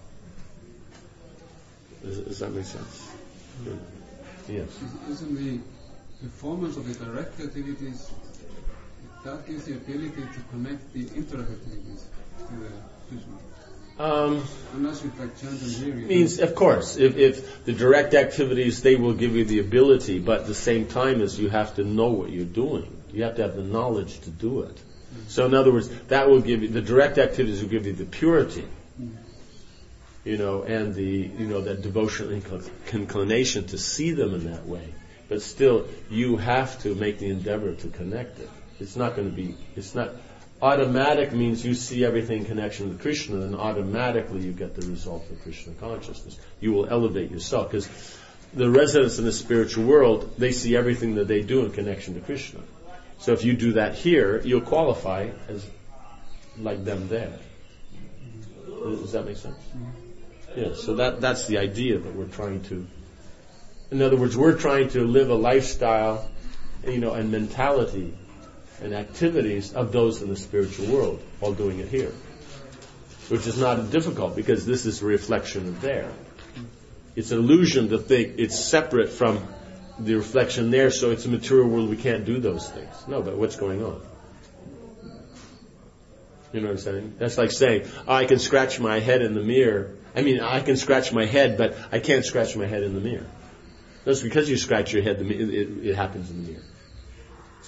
Does, does that make sense? Good. Yes.
Isn't the performance of the direct activities, that gives the ability to connect the indirect activities to the Krishna?
Um,
Unless you like chant and hear.
Means, of course, if, if the direct activities, they will give you the ability, but at the same time as you have to know what you're doing. You have to have the knowledge to do it. Mm-hmm. So in other words, that will give you, the direct activities will give you the purity, mm-hmm. you know, and the, you know, that devotional inclination to see them in that way. But still, you have to make the endeavor to connect it. It's not going to be, it's not, automatic means you see everything in connection with Krishna, and automatically you get the result of Krishna consciousness. You will elevate yourself, because the residents in the spiritual world, they see everything that they do in connection to Krishna. So if you do that here, you'll qualify as like them there. Does that make sense? Yeah, so that that's the idea that we're trying to, in other words, we're trying to live a lifestyle, you know, and mentality and activities of those in the spiritual world while doing it here. Which is not difficult, because this is a reflection of there. It's an illusion to think it's separate from the reflection there, so it's a material world, we can't do those things. No, but what's going on? You know what I'm saying? That's like saying, oh, I can scratch my head in the mirror. I mean, I can scratch my head, but I can't scratch my head in the mirror. That's because you scratch your head, it, it, it happens in the mirror.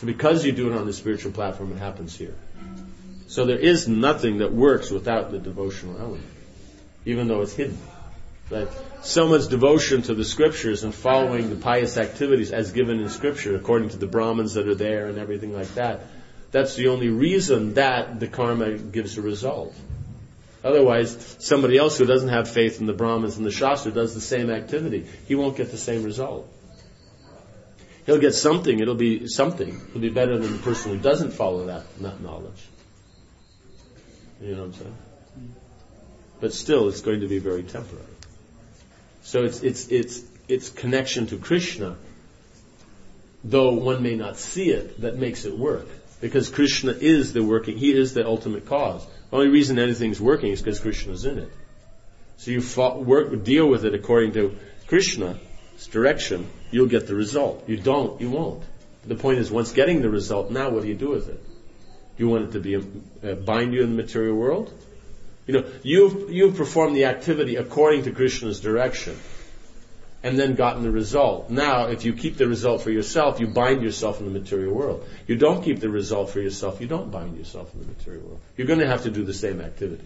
So because you do it on the spiritual platform, it happens here. So there is nothing that works without the devotional element, even though it's hidden. Right? Someone's devotion to the scriptures and following the pious activities as given in scripture, according to the Brahmins that are there and everything like that, that's the only reason that the karma gives a result. Otherwise, somebody else who doesn't have faith in the Brahmins and the Shastra does the same activity. He won't get the same result. He'll get something. It'll be something. It'll be better than the person who doesn't follow that, that knowledge. You know what I'm saying? But still, it's going to be very temporary. So it's it's it's it's connection to Krishna, though one may not see it, that makes it work. Because Krishna is the working, He is the ultimate cause. The only reason anything's working is because Krishna's in it. So you fo- work, deal with it according to Krishna's direction, you'll get the result. You don't, you won't. The point is, once getting the result, now what do you do with it? Do you want it to be uh, bind you in the material world? You know, you've, you've performed the activity according to Krishna's direction and then gotten the result. Now, if you keep the result for yourself, you bind yourself in the material world. You don't keep the result for yourself, you don't bind yourself in the material world. You're going to have to do the same activity.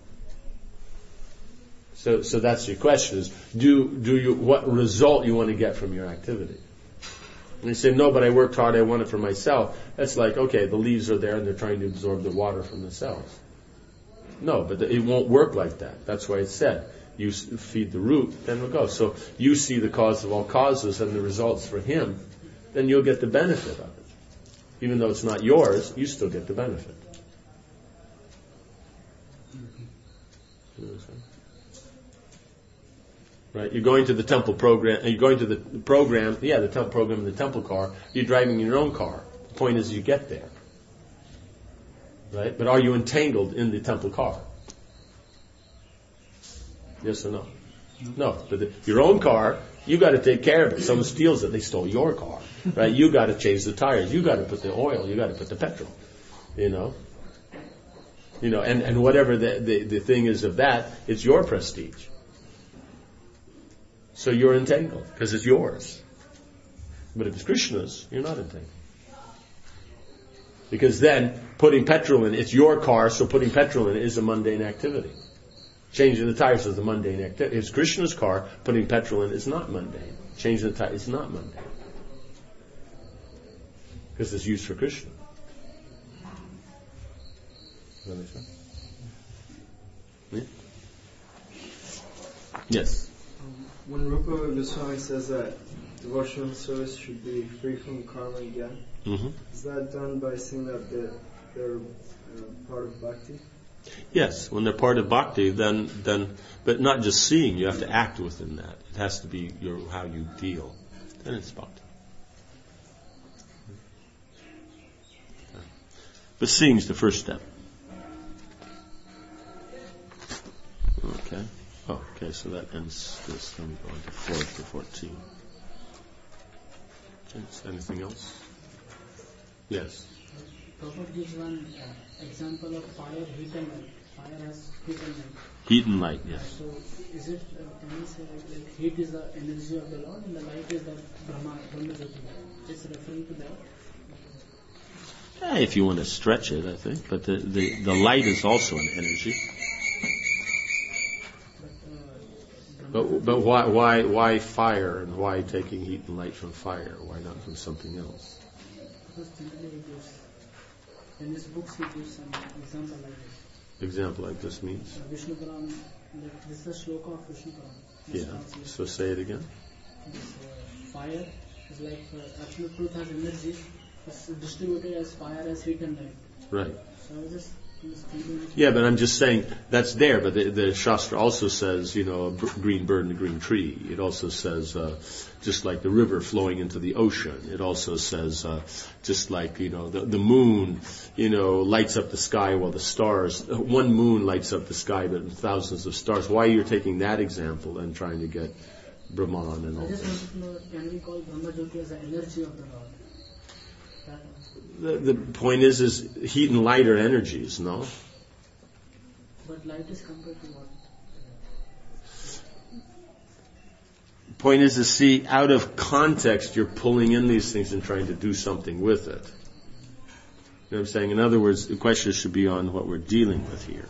So, so that's your question: is do do you what result you want to get from your activity? And you say, no, but I worked hard, I want it for myself. That's like, okay, the leaves are there and they're trying to absorb the water from the cells. No, but it won't work like that. That's why it's said, you feed the root, then we'll go. So you see the cause of all causes and the results for Him, then you'll get the benefit of it. Even though it's not yours, you still get the benefit. Right? You're going to the temple program, you're going to the program, yeah, the temple program in the temple car, you're driving your own car. The point is you get there. Right? But are you entangled in the temple car? Yes or no? No. But the, your own car, you got to take care of it. Someone steals it, they stole your car. Right? You got to change the tires. You got to put the oil. You got to put the petrol. You know? You know, and, and whatever the, the, the thing is of that, it's your prestige. So you're entangled because it's yours. But if it's Krishna's, you're not entangled. Because then, putting petrol in, it's your car, so putting petrol in is a mundane activity. Changing the tires is a mundane activity. If it's Krishna's car, putting petrol in is not mundane. Changing the tires is not mundane. Because it's used for Krishna. Does that make sense? Yeah? Yes?
Um, when Rupa Goswami says that devotional service should be free from karma again,
mm-hmm.
is that done by saying that they're, they're uh, part of bhakti?
Yes, when they're part of bhakti, then, then, but not just seeing, you have to act within that. It has to be your how you deal. Then it's bhakti. But seeing is the first step. Okay. Oh, okay, so that ends this. Then we go into four to fourteen. Okay, is there anything else? Yes.
Prabhupada gives one uh, example of fire, heat and light. Fire has heat and light.
Heat and light, yes.
So, is it, uh, can we say like heat is the energy of the Lord and the light is the Brahma, Brahma Jyoti? It's referring to that?
Yeah, if you want to stretch it, I think. But the, the, the light is also an energy. But, uh, but but why why why fire and why taking heat and light from fire? Why not from something else?
Because generally he gives, in his books he gives some example like this.
Example like this means?
Uh, Vishnu Puran, like this is a shloka of Vishnu Puran.
Yeah, so say it again.
This uh, fire is like uh, absolute truth has energy. It's distributed as fire, as heat and light.
Right.
So I was just, just thinking.
Yeah, but I'm just saying that's there. But the, the Shastra also says, you know, a b- green bird and a green tree. It also says, uh, just like the river flowing into the ocean. It also says, uh, just like, you know, the, the moon, you know, lights up the sky while the stars, one moon lights up the sky, but thousands of stars. Why you're taking that example and trying to get Brahman and all
I just
that?
wanted to know, can we call Brahma Jyoti as the energy of the Lord?
The, the point is, is heat and light are energies, no?
But light is compared to what?
Point is to see, out of context, you're pulling in these things and trying to do something with it. You know what I'm saying? In other words, the question should be on what we're dealing with here.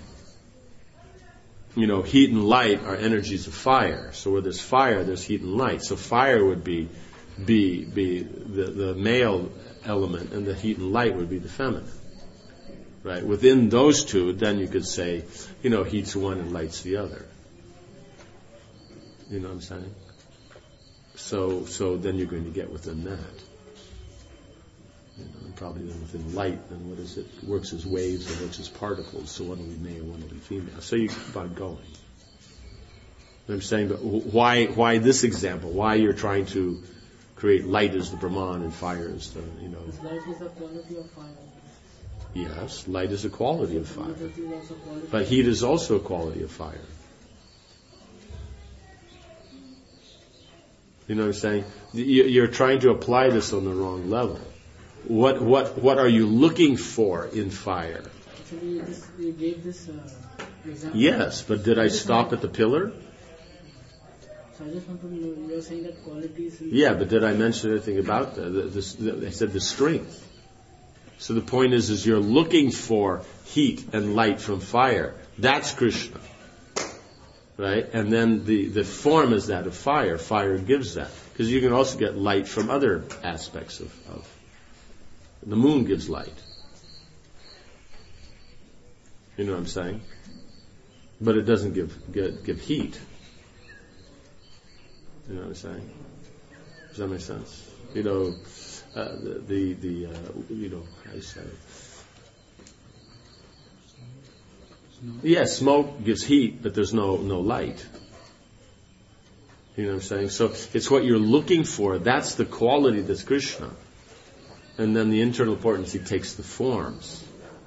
You know, heat and light are energies of fire. So where there's fire, there's heat and light. So fire would be be be the, the male element, and the heat and light would be the feminine. Right? Within those two, then you could say, you know, heat's one and light's the other. You know what I'm saying? So so then you're going to get within that. You know, and probably then within light, then what is it? It works as waves and works as particles. So one will be male, one will be female. So you keep on going. I'm saying, but why why this example? Why you're trying to create light as the Brahman and fire as the, you know.
Because light is the quality of fire.
Yes, light is a quality of fire.
But heat is also quality.
But heat is also a quality of fire. You know what I'm saying? You- You're trying to apply this on the wrong level. What what what are you looking for in fire?
Actually, you, just, you gave this uh, example.
Yes, but did I stop at the pillar?
So I just want to know, you're saying that quality is...
Yeah, but did I mention anything about that? The, the, the, I said the strength. So the point is, is you're looking for heat and light from fire. That's Krishna. Right? And then the, the form is that of fire. Fire gives that. Because you can also get light from other aspects of, of... The moon gives light. You know what I'm saying? But it doesn't give give, give heat. You know what I'm saying? Does that make sense? You know, uh, the, the, the uh, you know, how do you say it? Yes, smoke gives heat, but there's no, no light. You know what I'm saying? So it's what you're looking for. That's the quality that's Krishna. And then the internal potency takes the forms.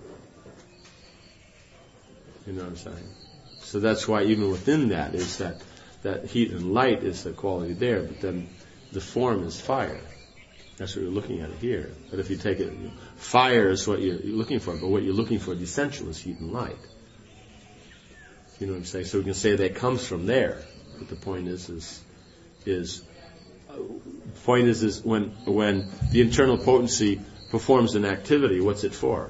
You know what I'm saying? So that's why even within that is that, that heat and light is the quality there, but then the form is fire. That's what you're looking at here. But if you take it, fire is what you're, you're looking for, but what you're looking for, the essential is heat and light. You know what I'm saying? So we can say that comes from there. But the point is, is, is, uh, point is, is when, when the internal potency performs an activity, what's it for?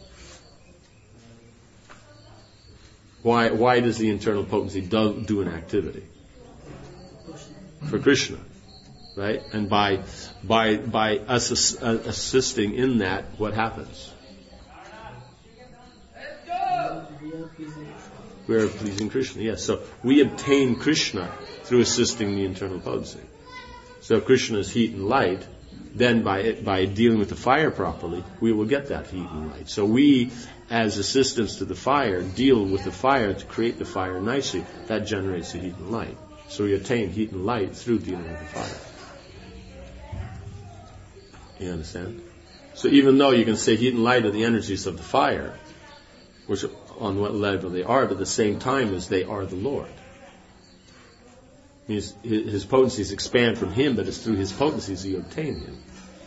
Why, why does the internal potency do, do an activity? For Krishna. Right? And by, by, by us ass, uh, assisting in that, what happens? We are pleasing Krishna, yes. So we obtain Krishna through assisting the internal potency. So if Krishna is heat and light, then by it, by dealing with the fire properly, we will get that heat and light. So we, as assistants to the fire, deal with the fire to create the fire nicely. That generates the heat and light. So we attain heat and light through dealing with the fire. You understand? So even though you can say heat and light are the energies of the fire, which on what level they are, but at the same time as they are the Lord. Means his potencies expand from him, but it's through his potencies you obtain him.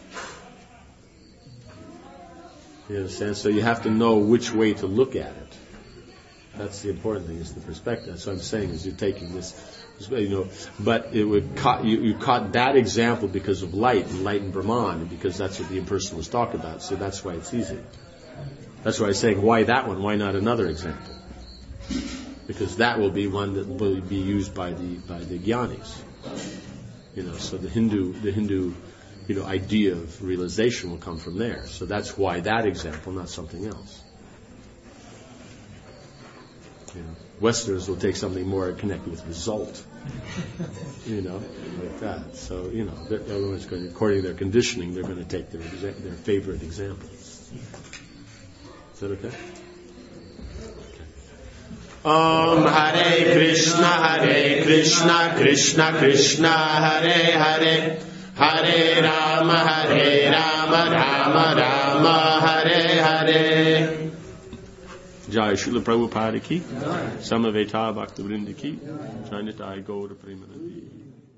You understand? So you have to know which way to look at it. That's the important thing, is the perspective. That's what I'm saying, is you're taking this, you know, but it would caught, you, you caught that example because of light, and light and Brahman, because that's what the impersonalists talk about. So that's why it's easy. That's why I'm saying, why that one? Why not another example? Because that will be one that will be used by the by the Jnanis. You know, so the Hindu the Hindu, you know, idea of realization will come from there. So that's why that example, not something else. You know, Westerners will take something more connected with result. You know, like that. So you know, everyone's going, according to their conditioning, they're going to take their exa- their favorite examples. Is that okay? Om Hare Krishna, Hare Krishna, Krishna Krishna, Hare Hare, Hare Rama, Hare Rama, Rama Rama, Hare Hare. Jai Srila Prabhupada ki, Samaveta Bhakta Vrinda ki, Jai Nitai Gaura Premanandi.